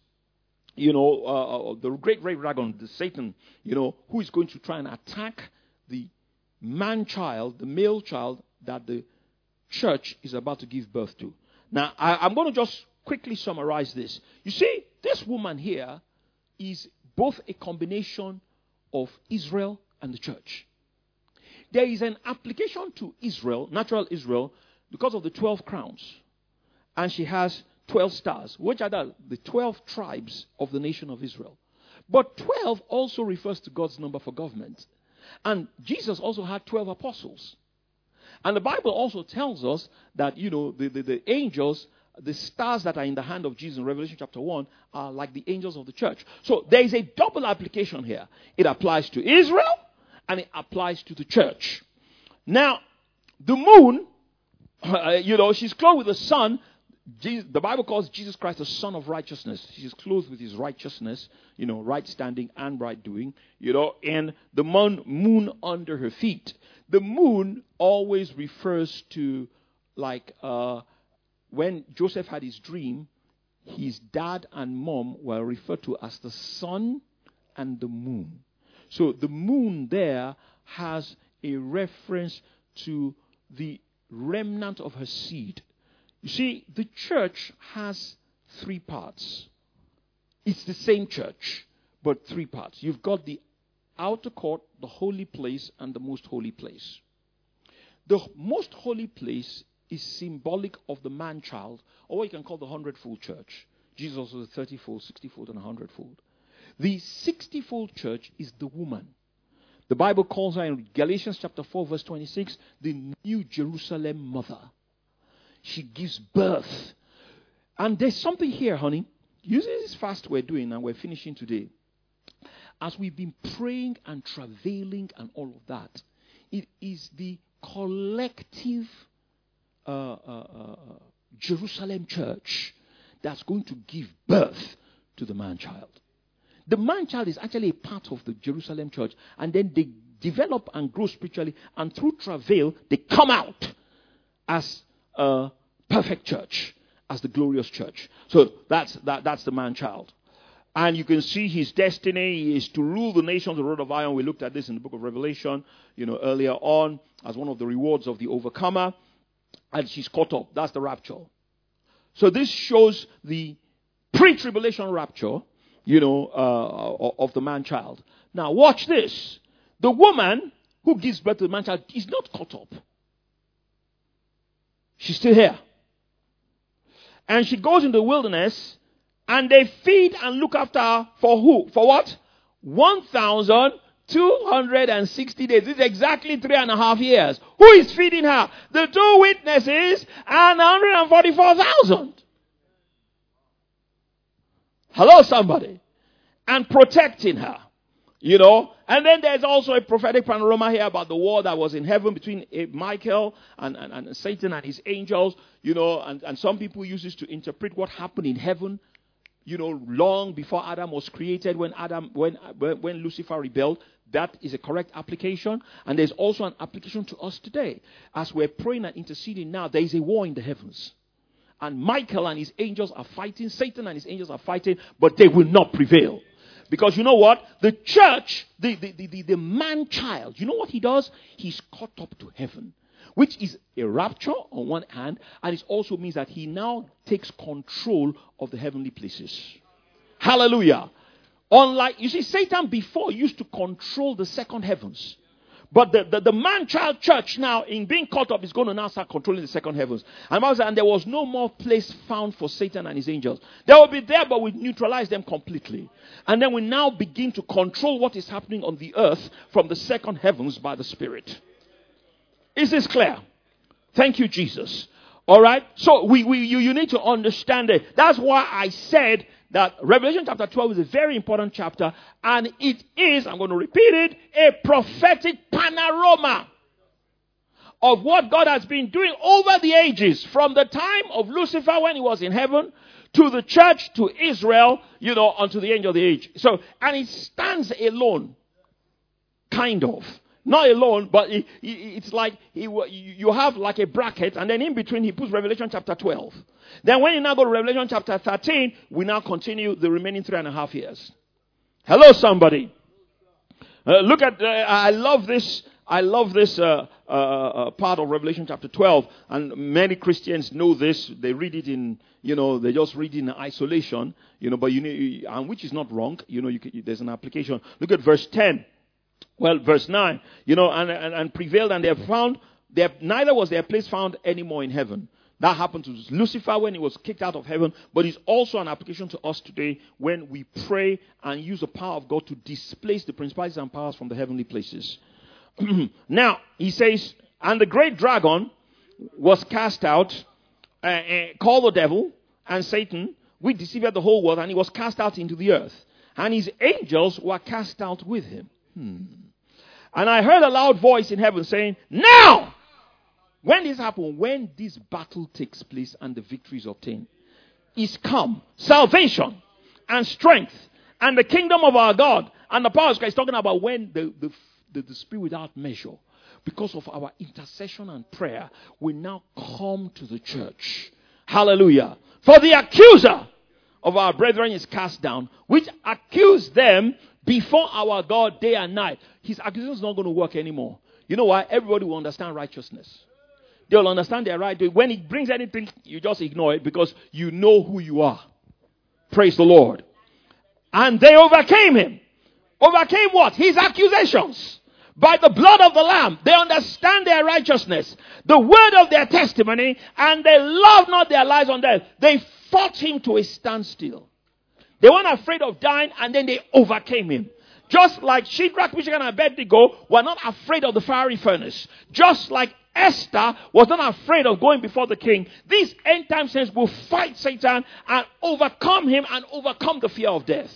the great red dragon, the Satan, who is going to try and attack the man-child, the male child that the church is about to give birth to. Now, I'm going to just quickly summarize this. You see, this woman here is both a combination of Israel and the church. There is an application to Israel, natural Israel, because of the 12 crowns. And she has 12 stars, which are the 12 tribes of the nation of Israel. But 12 also refers to God's number for government. And Jesus also had 12 apostles. And the Bible also tells us that, the angels, the stars that are in the hand of Jesus in Revelation chapter 1 are like the angels of the church. So there is a double application here. It applies to Israel and it applies to the church. Now, the moon, she's clothed with the sun. The Bible calls Jesus Christ the Son of Righteousness. She's clothed with his righteousness, right standing and right doing, and the moon under her feet. The moon always refers to when Joseph had his dream, his dad and mom were referred to as the sun and the moon. So the moon there has a reference to the remnant of her seed. You see, the church has 3 parts. It's the same church, but 3 parts. You've got the outer court, the holy place, and the most holy place. The most holy place is symbolic of the man-child, or what you can call the 100-fold church. Jesus was a 30-fold, 60-fold, and 100-fold. The 60-fold church is the woman. The Bible calls her in Galatians chapter 4, verse 26, the New Jerusalem mother. She gives birth. And there's something here, honey. Using this fast we're doing, and we're finishing today, as we've been praying and travailing and all of that, it is the collective Jerusalem church that's going to give birth to the man-child. The man-child is actually a part of the Jerusalem church, and then they develop and grow spiritually, and through travail, they come out as a perfect church, as the glorious church. So that's the man-child. And you can see his destiny is to rule the nations with a rod of iron. We looked at this in the book of Revelation, earlier on, as one of the rewards of the overcomer. And she's caught up. That's the rapture. So this shows the pre-tribulation rapture, of the man-child. Now watch this. The woman who gives birth to the man-child is not caught up. She's still here. And she goes in the wilderness, and they feed and look after her for who? For what? 1,260 days. This is exactly 3.5 years. Who is feeding her? The 2 witnesses and 144,000. Hello, somebody. And protecting her. And then there's also a prophetic panorama here about the war that was in heaven between Michael and Satan and his angels. And some people use this to interpret what happened in heaven, long before Adam was created, when Lucifer rebelled. That is a correct application. And there's also an application to us today. As we're praying and interceding now, there is a war in the heavens. And Michael and his angels are fighting. Satan and his angels are fighting. But they will not prevail. Because you know what? The church, the man-child, you know what he does? He's caught up to heaven. Which is a rapture on one hand. And it also means that he now takes control of the heavenly places. Hallelujah. Unlike, you see, Satan before used to control the second heavens. But the man-child church now, in being caught up, is going to now start controlling the second heavens. And there was no more place found for Satan and his angels. They will be there, but we neutralize them completely. And then we now begin to control what is happening on the earth from the second heavens by the Spirit. Is this clear? Thank you, Jesus. All right? So you need to understand it. That's why I said that Revelation chapter 12 is a very important chapter, and it is, I'm going to repeat it, a prophetic panorama of what God has been doing over the ages, from the time of Lucifer when he was in heaven, to the church, to Israel, unto the end of the age. So, and it stands alone, kind of. Not alone, but it's like you have like a bracket, and then in between he puts Revelation chapter 12. Then when you now go to Revelation chapter 13, we now continue the remaining 3.5 years. Hello, somebody. Look at, I love this part of Revelation chapter 12, and many Christians know this. They read it in, they just read it in isolation, but and which is not wrong. There's an application. Look at verse 10. Well, verse 9, and prevailed, and they have found, neither was their place found anymore in heaven. That happened to Lucifer when he was kicked out of heaven, but it's also an application to us today when we pray and use the power of God to displace the principalities and powers from the heavenly places. Now, he says, and the great dragon was cast out, called the devil and Satan, which deceived the whole world, and he was cast out into the earth. And his angels were cast out with him. And I heard a loud voice in heaven saying, now! When this happens, when this battle takes place and the victory is obtained, is come salvation and strength and the kingdom of our God and the power of Christ. Talking about when the Spirit without measure, because of our intercession and prayer, will now come to the church. Hallelujah. For the accuser of our brethren is cast down, which accused them before our God day and night. His accusation is not going to work anymore. You know why? Everybody will understand righteousness. They will understand their right. When he brings anything, you just ignore it because you know who you are. Praise the Lord. And they overcame him. Overcame what? His accusations. By the blood of the Lamb. They understand their righteousness. The word of their testimony. And they love not their lives on death. They fought him to a standstill. They weren't afraid of dying, and then they overcame him. Just like Shadrach, Meshach, and Abednego were not afraid of the fiery furnace. Just like Esther was not afraid of going before the king. These end time saints will fight Satan and overcome him and overcome the fear of death.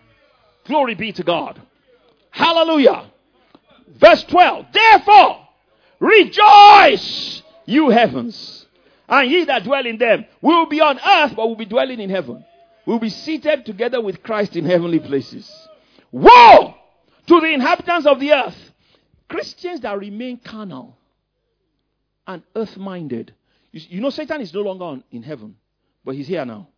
Glory be to God. Hallelujah. Verse 12. Therefore, rejoice, you heavens, and ye that dwell in them. We will be on earth, but we'll be dwelling in heaven. We'll be seated together with Christ in heavenly places. Woe to the inhabitants of the earth. Christians that remain carnal and earth-minded. You know, Satan is no longer in heaven, but he's here now.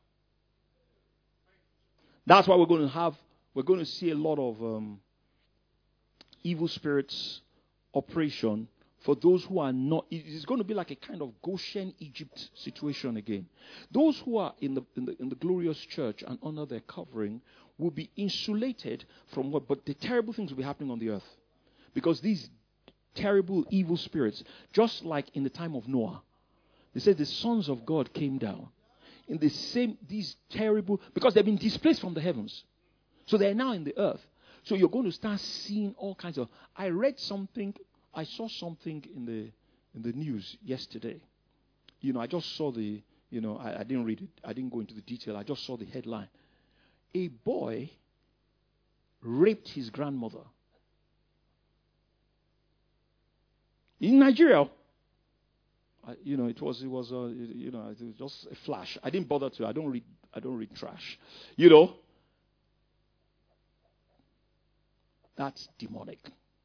That's why we're going to see a lot of evil spirits operation for those who are not. It's going to be like a kind of Goshen, Egypt situation again. Those who are in the glorious church and under their covering will be insulated from what, but the terrible things will be happening on the earth. Because these terrible evil spirits, just like in the time of Noah, they said the sons of God came down. In the same, these terrible, because they've been displaced from the heavens. So they're now in the earth. So you're going to start seeing all kinds of, I saw something in the news yesterday. I just saw I didn't read it. I didn't go into the detail. I just saw the headline. A boy raped his grandmother In Nigeria, it was just a flash. I didn't bother to. I don't read trash. That's demonic.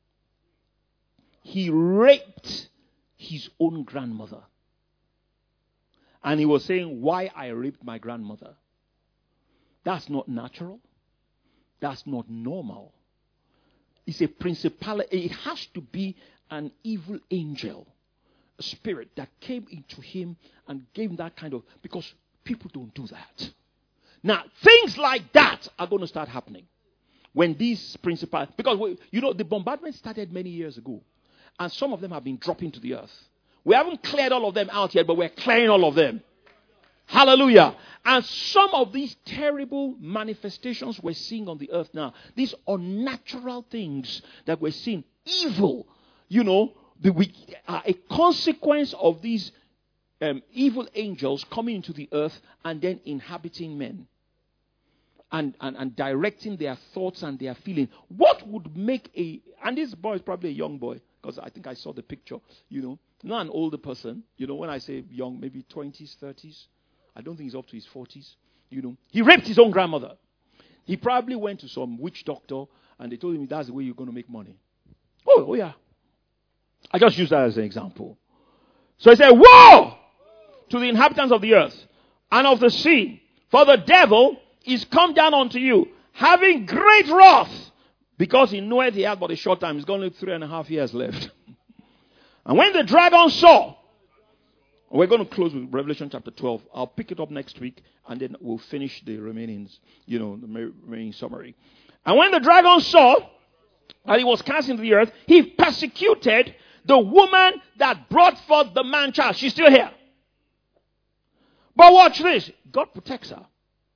He raped his own grandmother. And he was saying, why I raped my grandmother. That's not natural. That's not normal. It's a principality. It has to be an evil angel, a spirit that came into him and gave him that kind of, because people don't do that. Now, things like that are going to start happening. When these principalities, because the bombardment started many years ago. And some of them have been dropping to the earth. We haven't cleared all of them out yet, but we're clearing all of them. Hallelujah. And some of these terrible manifestations we're seeing on the earth now, these unnatural things that we're seeing, evil, are a consequence of these evil angels coming into the earth and then inhabiting men. And directing their thoughts and their feeling. What would make and this boy is probably a young boy, because I think I saw the picture, not an older person, when I say young, maybe 20s, 30s. I don't think he's up to his 40s, He raped his own grandmother. He probably went to some witch doctor and they told him that's the way you're going to make money. Oh yeah. I just use that as an example. So he said, woe to the inhabitants of the earth and of the sea, for the devil is come down unto you, having great wrath, because he knoweth he had but a short time. He's got only 3.5 years left. And when the dragon saw, we're going to close with Revelation chapter 12. I'll pick it up next week, and then we'll finish the remaining summary. And when the dragon saw that he was cast into the earth, he persecuted the woman that brought forth the man child. She's still here. But watch this. God protects her.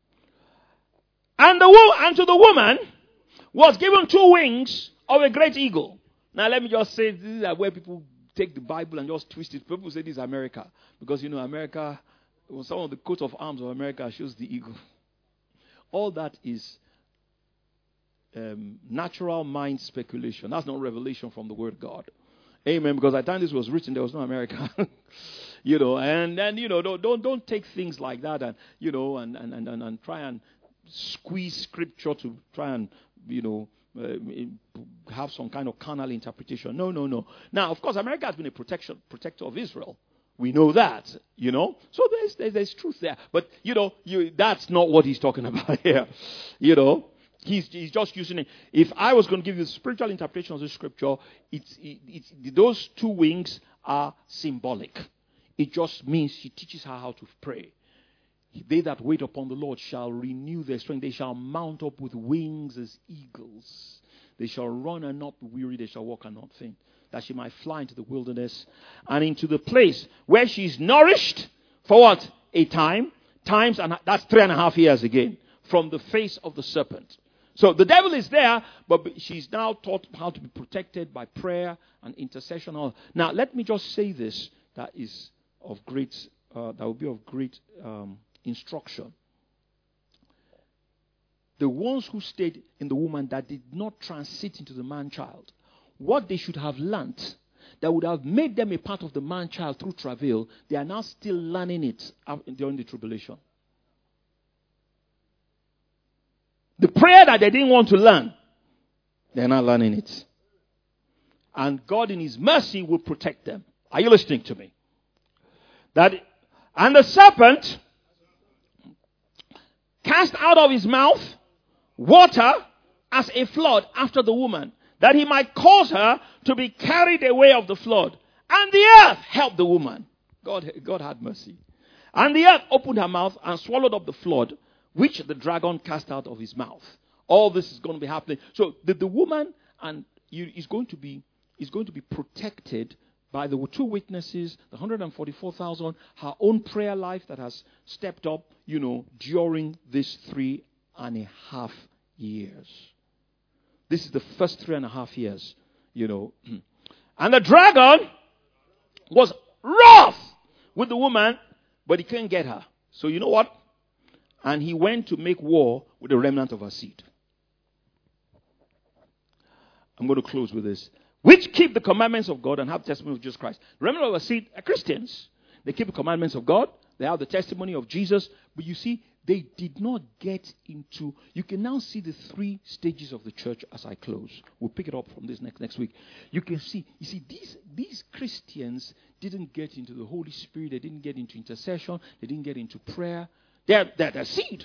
And to the woman was given 2 wings of a great eagle. Now let me just say, this is where people take the Bible and just twist it. People say this is America. Because America, some of the coat of arms of America shows the eagle. All that is natural mind speculation. That's not revelation from the Word of God. Amen. Because at the time this was written, there was no America. And then, don't take things like that and try and squeeze scripture to try and, have some kind of carnal interpretation. No. Now, of course, America has been a protector of Israel. We know that, So there's truth there. But, that's not what he's talking about here. He's just using it. If I was going to give you the spiritual interpretation of the scripture, those 2 wings are symbolic. It just means he teaches her how to pray. They that wait upon the Lord shall renew their strength. They shall mount up with wings as eagles. They shall run and not be weary. They shall walk and not faint. That she might fly into the wilderness and into the place where she's nourished for what? A time. Times, and that's 3.5 years again. From the face of the serpent. So the devil is there, but she's now taught how to be protected by prayer and intercession. Now, let me just say this that is of great, that will be of great instruction. The ones who stayed in the woman that did not transit into the man-child, what they should have learnt that would have made them a part of the man-child through travail, they are now still learning it during the tribulation. The prayer that they didn't want to learn, they're not learning it. And God in His mercy will protect them. Are you listening to me? And the serpent cast out of his mouth water as a flood after the woman, that he might cause her to be carried away of the flood. And the earth helped the woman. God had mercy. And the earth opened her mouth and swallowed up the flood, which the dragon cast out of his mouth. All this is going to be happening. So the woman is going to be protected by the 2 witnesses, the 144,000, her own prayer life that has stepped up, during these 3.5 years. This is the first 3.5 years, And the dragon was wroth with the woman, but he couldn't get her. So you know what? And he went to make war with the remnant of her seed. I'm going to close with this. which keep the commandments of God and have testimony of Jesus Christ. Remember, our seed are Christians. They keep the commandments of God. They have the testimony of Jesus. But you see, they did not get into... You can now see the 3 stages of the church as I close. We'll pick it up from this next week. You can see, these Christians didn't get into the Holy Spirit. They didn't get into intercession. They didn't get into prayer. They're seed.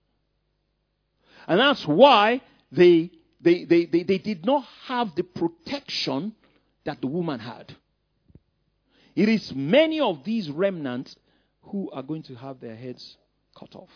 And that's why they did not have the protection that the woman had. It is many of these remnants who are going to have their heads cut off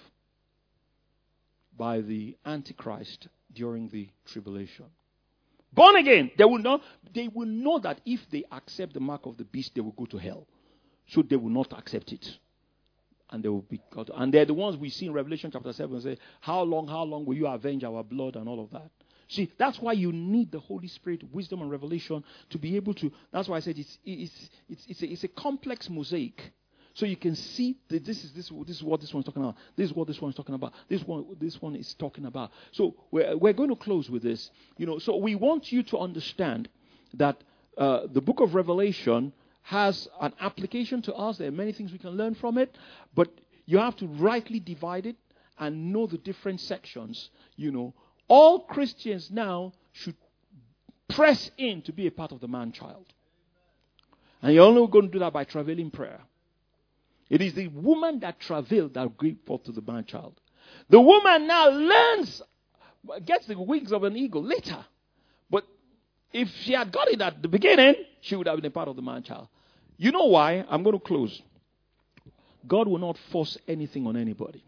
by the Antichrist during the tribulation. Born again, they will know that if they accept the mark of the beast, they will go to hell. So they will not accept it. And they will be cut. And they're the ones we see in Revelation chapter 7 say, how long will you avenge our blood and all of that? See, that's why you need the Holy Spirit, wisdom and revelation to be able to. That's why I said it's a complex mosaic. So you can see that this is what this one's talking about. This is what this one's talking about. This one is talking about. So we're going to close with this. So we want you to understand that the book of Revelation has an application to us. There are many things we can learn from it, but you have to rightly divide it and know the different sections. All Christians now should press in to be a part of the man-child. And you're only going to do that by travailing prayer. It is the woman that travailed that gave forth to the man-child. The woman now gets the wings of an eagle later. But if she had got it at the beginning, she would have been a part of the man-child. You know why? I'm going to close. God will not force anything on anybody.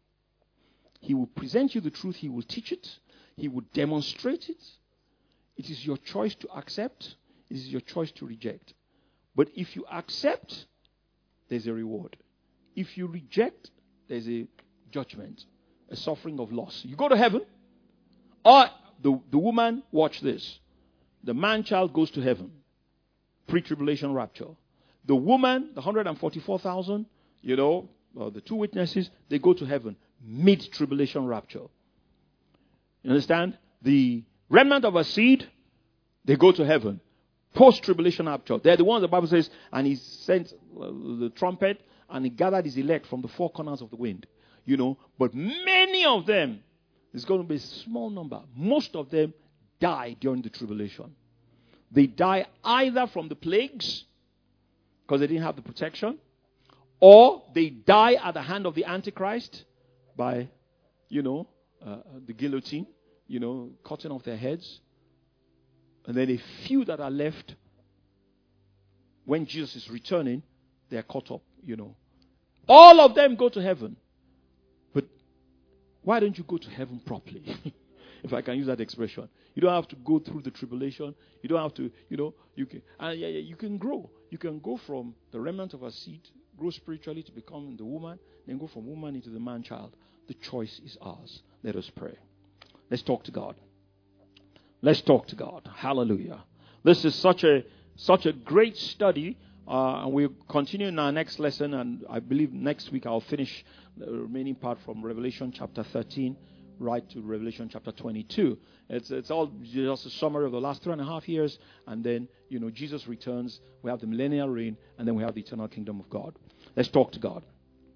He will present you the truth. He will teach it. He will demonstrate it. It is your choice to accept. It is your choice to reject. But if you accept, there's a reward. If you reject, there's a judgment, a suffering of loss. You go to heaven, or the woman, watch this. The man-child goes to heaven. Pre-tribulation rapture. The woman, the 144,000, the 2 witnesses, they go to heaven. Mid-tribulation rapture. You understand? The remnant of a seed, they go to heaven. Post-tribulation rapture. They're the ones the Bible says, and he sent the trumpet, and he gathered his elect from the 4 corners of the wind. But many of them, there's going to be a small number. Most of them die during the tribulation. They die either from the plagues, because they didn't have the protection, or they die at the hand of the Antichrist by, the guillotine, cutting off their heads. And then a few that are left, when Jesus is returning, they are caught up, All of them go to heaven. But why don't you go to heaven properly? If I can use that expression. You don't have to go through the tribulation. You don't have to, you can. And you can grow. You can go from the remnant of a seed, grow spiritually to become the woman, then go from woman into the man-child. The choice is ours. Let us pray. Let's talk to God. Let's talk to God. Hallelujah. This is such a great study. And we'll continue in our next lesson. And I believe next week I'll finish the remaining part from Revelation chapter 13 right to Revelation chapter 22. It's all just a summary of the last 3.5 years. And then, Jesus returns. We have the millennial reign. And then we have the eternal kingdom of God. Let's talk to God.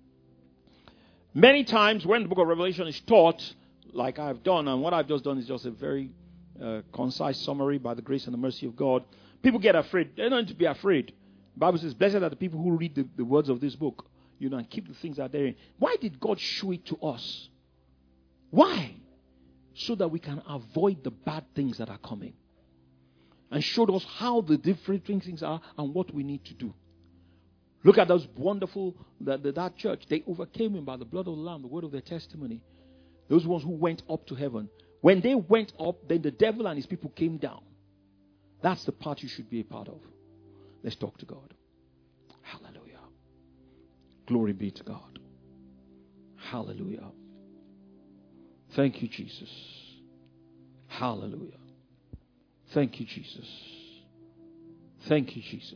Many times when the book of Revelation is taught, like I've done, and what I've just done is just a very concise summary by the grace and the mercy of God, people get afraid. They don't need to be afraid. The Bible says, blessed are the people who read the words of this book, and keep the things that are therein. Why did God show it to us? Why? So that we can avoid the bad things that are coming. And showed us how the different things are and what we need to do. Look at those wonderful, that church. They overcame him by the blood of the Lamb, the word of their testimony. Those ones who went up to heaven. When they went up, then the devil and his people came down. That's the part you should be a part of. Let's talk to God. Hallelujah. Glory be to God. Hallelujah. Thank you, Jesus. Hallelujah. Thank you, Jesus. Thank you, Jesus.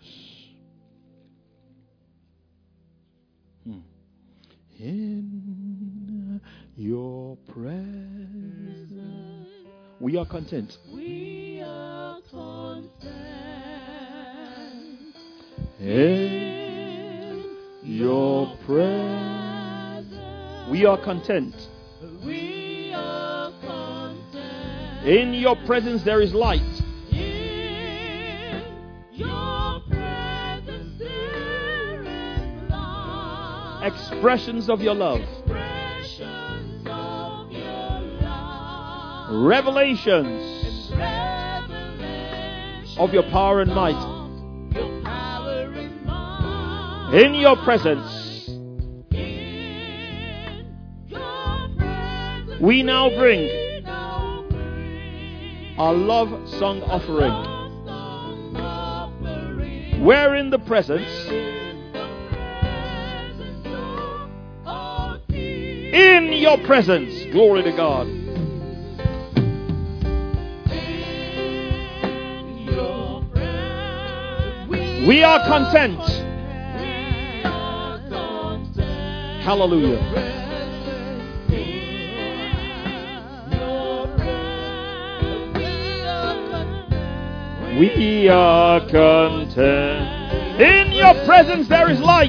In your presence, we are content. We are content. In your presence. We are content. We are content. In your presence there is light. In your presence there is light. Expressions of your love. Expressions of your love. Revelations of your power and might. Your power and might. In your presence. In your presence We now bring we now bring our love song offering. song offering. We're in the presence. In the presence of our King. In your presence. Glory to God. In your presence We are content. we are content. Hallelujah. We are content. In your presence there is light.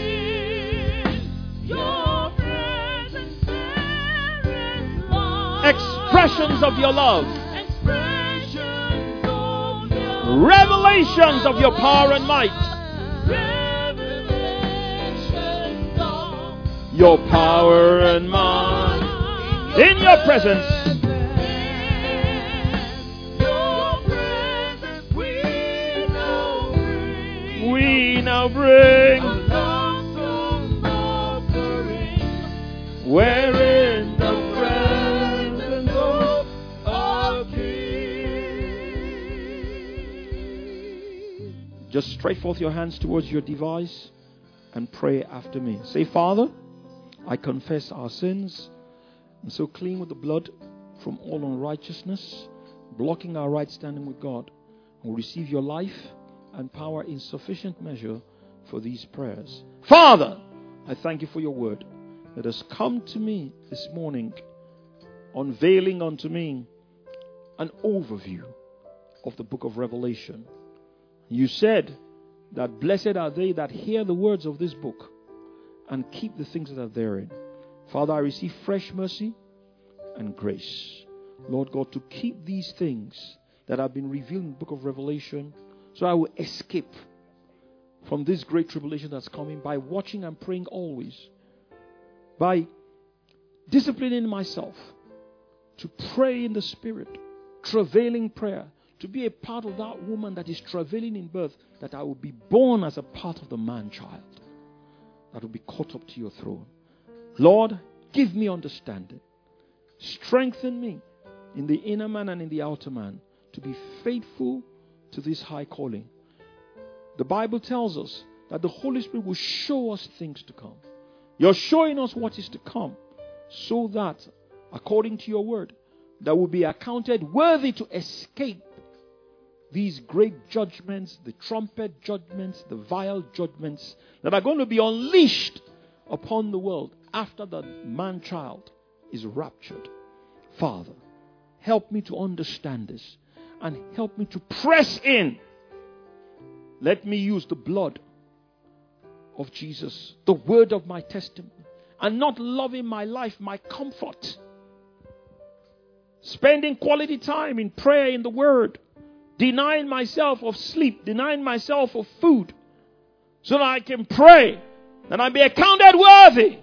Expressions of your love. Revelations of your power and might. Your power and might. In your presence. We now bring. We're in the presence of our King. Just stretch forth your hands towards your device and pray after me. Say, Father, I confess our sins and so clean with the blood from all unrighteousness, blocking our right standing with God. And we receive your life and power in sufficient measure for these prayers. Father, I thank you for your word that has come to me this morning, unveiling unto me an overview of the book of Revelation. You said that blessed are they that hear the words of this book and keep the things that are therein. Father, I receive fresh mercy and grace, Lord God, to keep these things that have been revealed in the book of Revelation, so I will escape from this great tribulation that's coming by watching and praying always, by disciplining myself to pray in the Spirit, travailing prayer, to be a part of that woman that is travailing in birth, that I will be born as a part of the man-child that will be caught up to your throne. Lord, give me understanding. Strengthen me in the inner man and in the outer man to be faithful to this high calling. The Bible tells us that the Holy Spirit will show us things to come. You're showing us what is to come, so that, according to your word, that will be accounted worthy to escape these great judgments, the trumpet judgments, the vile judgments that are going to be unleashed upon the world after the man-child is raptured. Father, help me to understand this and help me to press in. Let me use the blood of Jesus, the word of my testimony, and not loving my life, my comfort. Spending quality time in prayer in the word, denying myself of sleep, denying myself of food, so that I can pray, that I be accounted worthy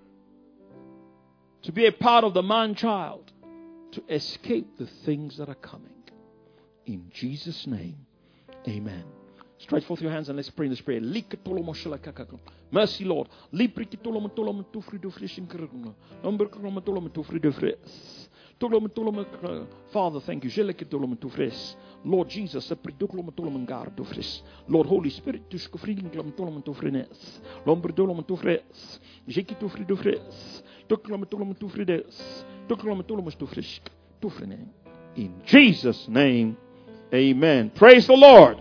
to be a part of the man-child, to escape the things that are coming. In Jesus' name, amen. Stretch forth your hands and let's pray in this prayer. Mercy, Lord. Father, thank you. Lord Jesus, Lord Holy Spirit, in Jesus' name, amen. Praise the Lord.